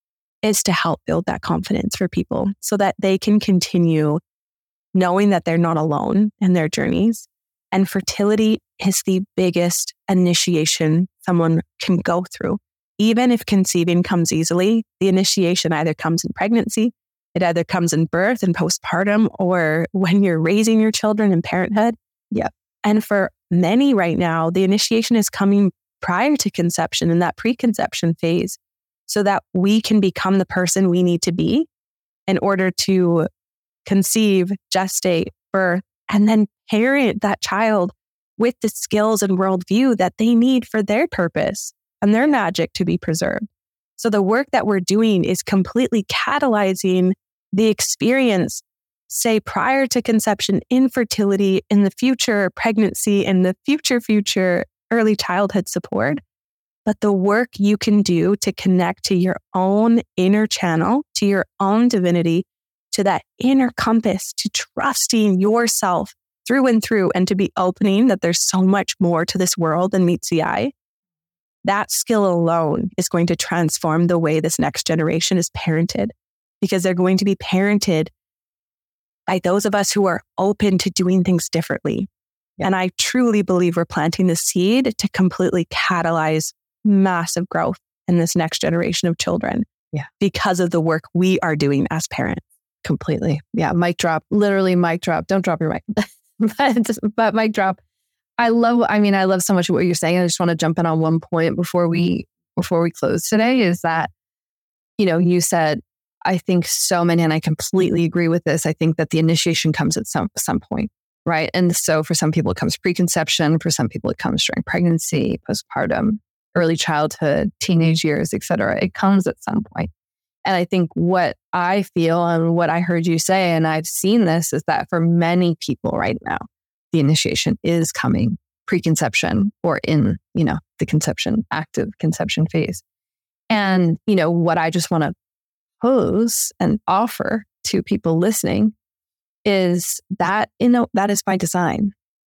Speaker 1: is to help build that confidence for people so that they can continue knowing that they're not alone in their journeys. And fertility is the biggest initiation someone can go through. Even if conceiving comes easily, the initiation either comes in pregnancy, it either comes in birth and postpartum, or when you're raising your children in parenthood.
Speaker 2: Yeah.
Speaker 1: And for many right now, the initiation is coming prior to conception in that preconception phase so that we can become the person we need to be in order to conceive, gestate, birth, and then parent that child with the skills and worldview that they need for their purpose and their magic to be preserved. So the work that we're doing is completely catalyzing the experience, say prior to conception, infertility, in the future pregnancy, in the future early childhood support. But the work you can do to connect to your own inner channel, to your own divinity, to that inner compass, to trusting yourself through and through, and to be opening that there's so much more to this world than meets the eye. That skill alone is going to transform the way this next generation is parented, because they're going to be parented by those of us who are open to doing things differently. Yeah. And I truly believe we're planting the seed to completely catalyze massive growth in this next generation of children.
Speaker 2: Yeah.
Speaker 1: Because of the work we are doing as parents.
Speaker 2: Completely. Yeah. Mic drop. Literally mic drop. Don't drop your mic. but mic drop. I love so much of what you're saying. I just want to jump in on one point before we close today, is that, you said, I think so many, and I completely agree with this. I think that the initiation comes at some point, right? And so for some people it comes preconception, for some people it comes during pregnancy, postpartum, early childhood, teenage years, et cetera. It comes at some point. And I think what I feel and what I heard you say, and I've seen this, is that for many people right now, the initiation is coming preconception or in, the conception, active conception phase. And, what I just want to pose and offer to people listening is that, that is by design,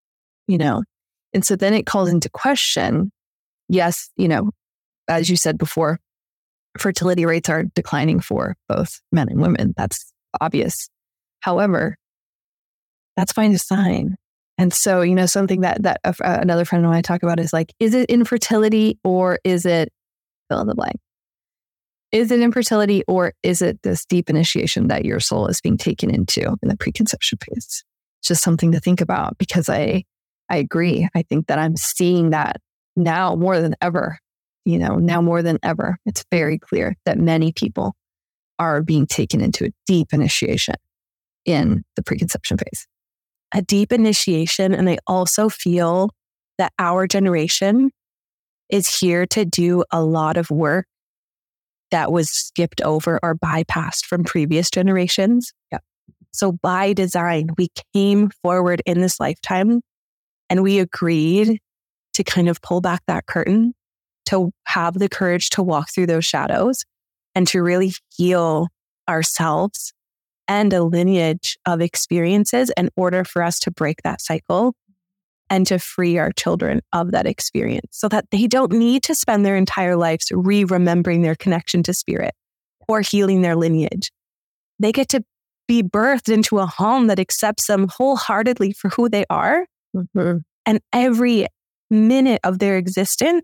Speaker 2: and so then it calls into question, yes, as you said before, fertility rates are declining for both men and women. That's obvious. However, that's by design. And so, something that another friend and I talk about is like, is it infertility or is it fill in the blank? Is it infertility or is it this deep initiation that your soul is being taken into in the preconception phase? It's just something to think about, because I agree. I think that I'm seeing that now more than ever. Now more than ever, it's very clear that many people are being taken into a deep initiation in the preconception phase.
Speaker 1: A deep initiation. And I also feel that our generation is here to do a lot of work that was skipped over or bypassed from previous generations.
Speaker 2: Yeah.
Speaker 1: So by design, we came forward in this lifetime and we agreed to kind of pull back that curtain, to have the courage to walk through those shadows and to really heal ourselves and a lineage of experiences in order for us to break that cycle and to free our children of that experience, so that they don't need to spend their entire lives remembering their connection to spirit or healing their lineage. They get to be birthed into a home that accepts them wholeheartedly for who they are.
Speaker 2: Mm-hmm.
Speaker 1: And every minute of their existence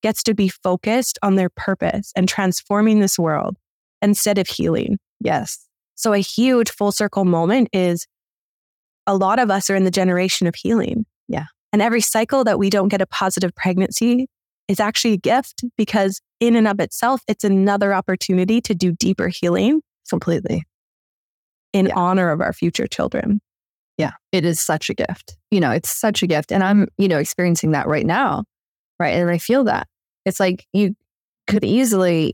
Speaker 1: gets to be focused on their purpose and transforming this world instead of healing.
Speaker 2: Yes.
Speaker 1: So a huge full circle moment is a lot of us are in the generation of healing.
Speaker 2: Yeah.
Speaker 1: And every cycle that we don't get a positive pregnancy is actually a gift, because in and of itself, it's another opportunity to do deeper healing
Speaker 2: Completely.
Speaker 1: in honor of our future children.
Speaker 2: Yeah. It is such a gift. It's such a gift. And I'm, experiencing that right now. Right. And I feel that it's like you could easily,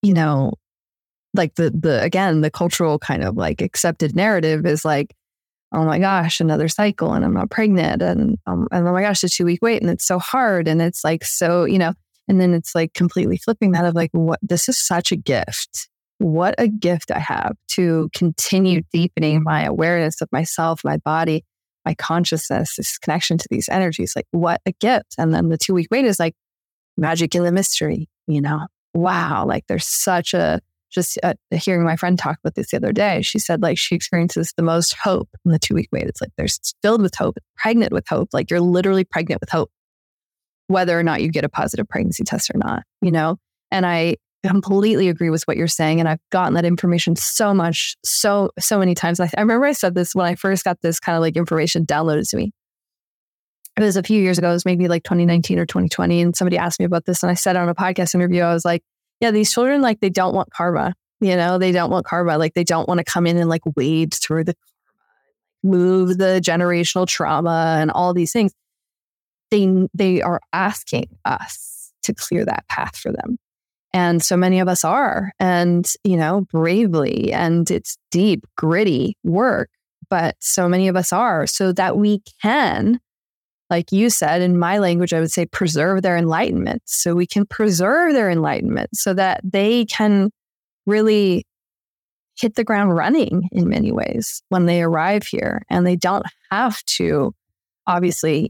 Speaker 2: like the cultural kind of like accepted narrative is like, oh my gosh, another cycle and I'm not pregnant. And oh my gosh, a 2-week wait. And it's so hard. And it's like, so, and then it's like completely flipping that of like, this is such a gift. What a gift I have to continue deepening my awareness of myself, my body, my consciousness, this connection to these energies. Like, what a gift. And then the 2-week wait is like magic in the mystery, wow. Like there's such hearing my friend talk about this the other day, she said like she experiences the most hope in the 2-week wait. It's like it's filled with hope, pregnant with hope. Like you're literally pregnant with hope, whether or not you get a positive pregnancy test or not, And I completely agree with what you're saying. And I've gotten that information so much, so many times. I remember I said this when I first got this kind of like information downloaded to me. It was a few years ago. It was maybe like 2019 or 2020. And somebody asked me about this. And I said on a podcast interview, I was like, yeah, these children, like they don't want karma, they don't want karma. Like they don't want to come in and like wade through the karma, move the generational trauma and all these things. They are asking us to clear that path for them. And so many of us are, and, bravely, and it's deep, gritty work, but so many of us are, so that we can, like you said, in my language, I would say preserve their enlightenment. So we can preserve their enlightenment so that they can really hit the ground running in many ways when they arrive here. And they don't have to, obviously,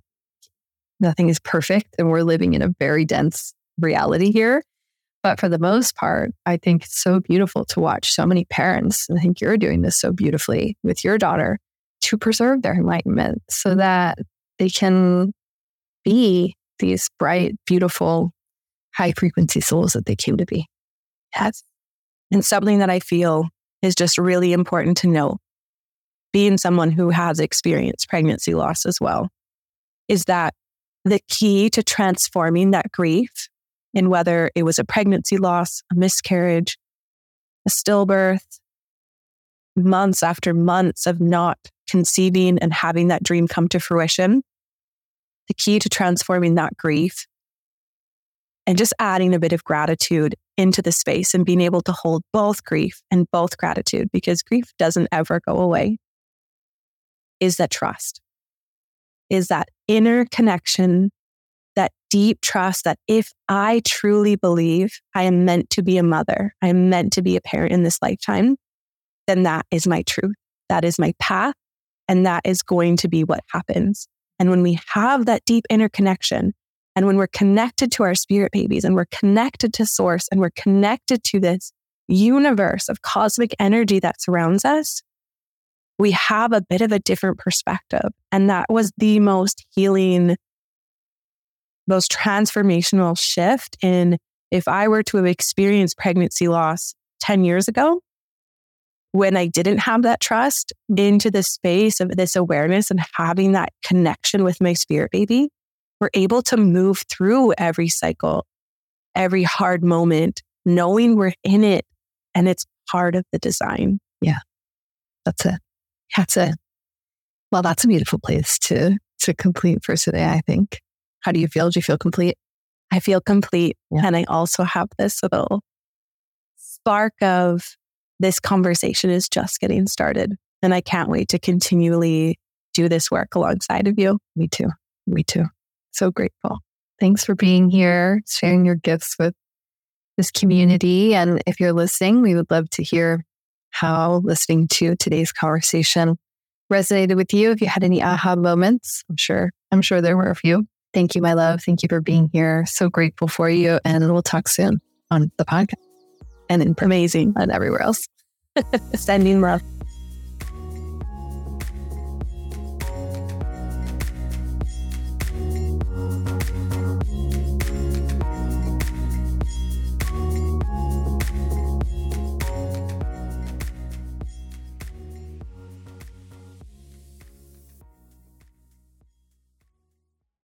Speaker 2: nothing is perfect and we're living in a very dense reality here. But for the most part, I think it's so beautiful to watch so many parents, and I think you're doing this so beautifully with your daughter, to preserve their enlightenment so that they can be these bright, beautiful, high frequency souls that they came to be.
Speaker 1: Yes. And something that I feel is just really important to know, being someone who has experienced pregnancy loss as well, is that the key to transforming that grief, in whether it was a pregnancy loss, a miscarriage, a stillbirth, months after months of not conceiving and having that dream come to fruition, the key to transforming that grief and just adding a bit of gratitude into the space and being able to hold both grief and both gratitude, because grief doesn't ever go away, is that trust, is that inner connection, that deep trust that if I truly believe I am meant to be a mother, I am meant to be a parent in this lifetime, then that is my truth. That is my path. And that is going to be what happens. And when we have that deep inner connection, and when we're connected to our spirit babies, and we're connected to source, and we're connected to this universe of cosmic energy that surrounds us, we have a bit of a different perspective. And that was the most healing, most transformational shift in, if I were to have experienced pregnancy loss 10 years ago, when I didn't have that trust into the space of this awareness and having that connection with my spirit baby, we're able to move through every cycle, every hard moment, knowing we're in it and it's part of the design.
Speaker 2: Yeah, that's it. That's it. Well, that's a beautiful place to complete for today, I think. How do you feel? Do you feel complete?
Speaker 1: I feel complete.
Speaker 2: Yeah.
Speaker 1: And I also have this little spark of, this conversation is just getting started. And I can't wait to continually do this work alongside of you.
Speaker 2: Me too. Me too. So grateful. Thanks for being here, sharing your gifts with this community. And if you're listening, we would love to hear how listening to today's conversation resonated with you. If you had any aha moments, I'm sure there were a few. Thank you, my love. Thank you for being here. So grateful for you. And we'll talk soon on the podcast and in
Speaker 1: Amazing.
Speaker 2: and everywhere else.
Speaker 1: Sending love.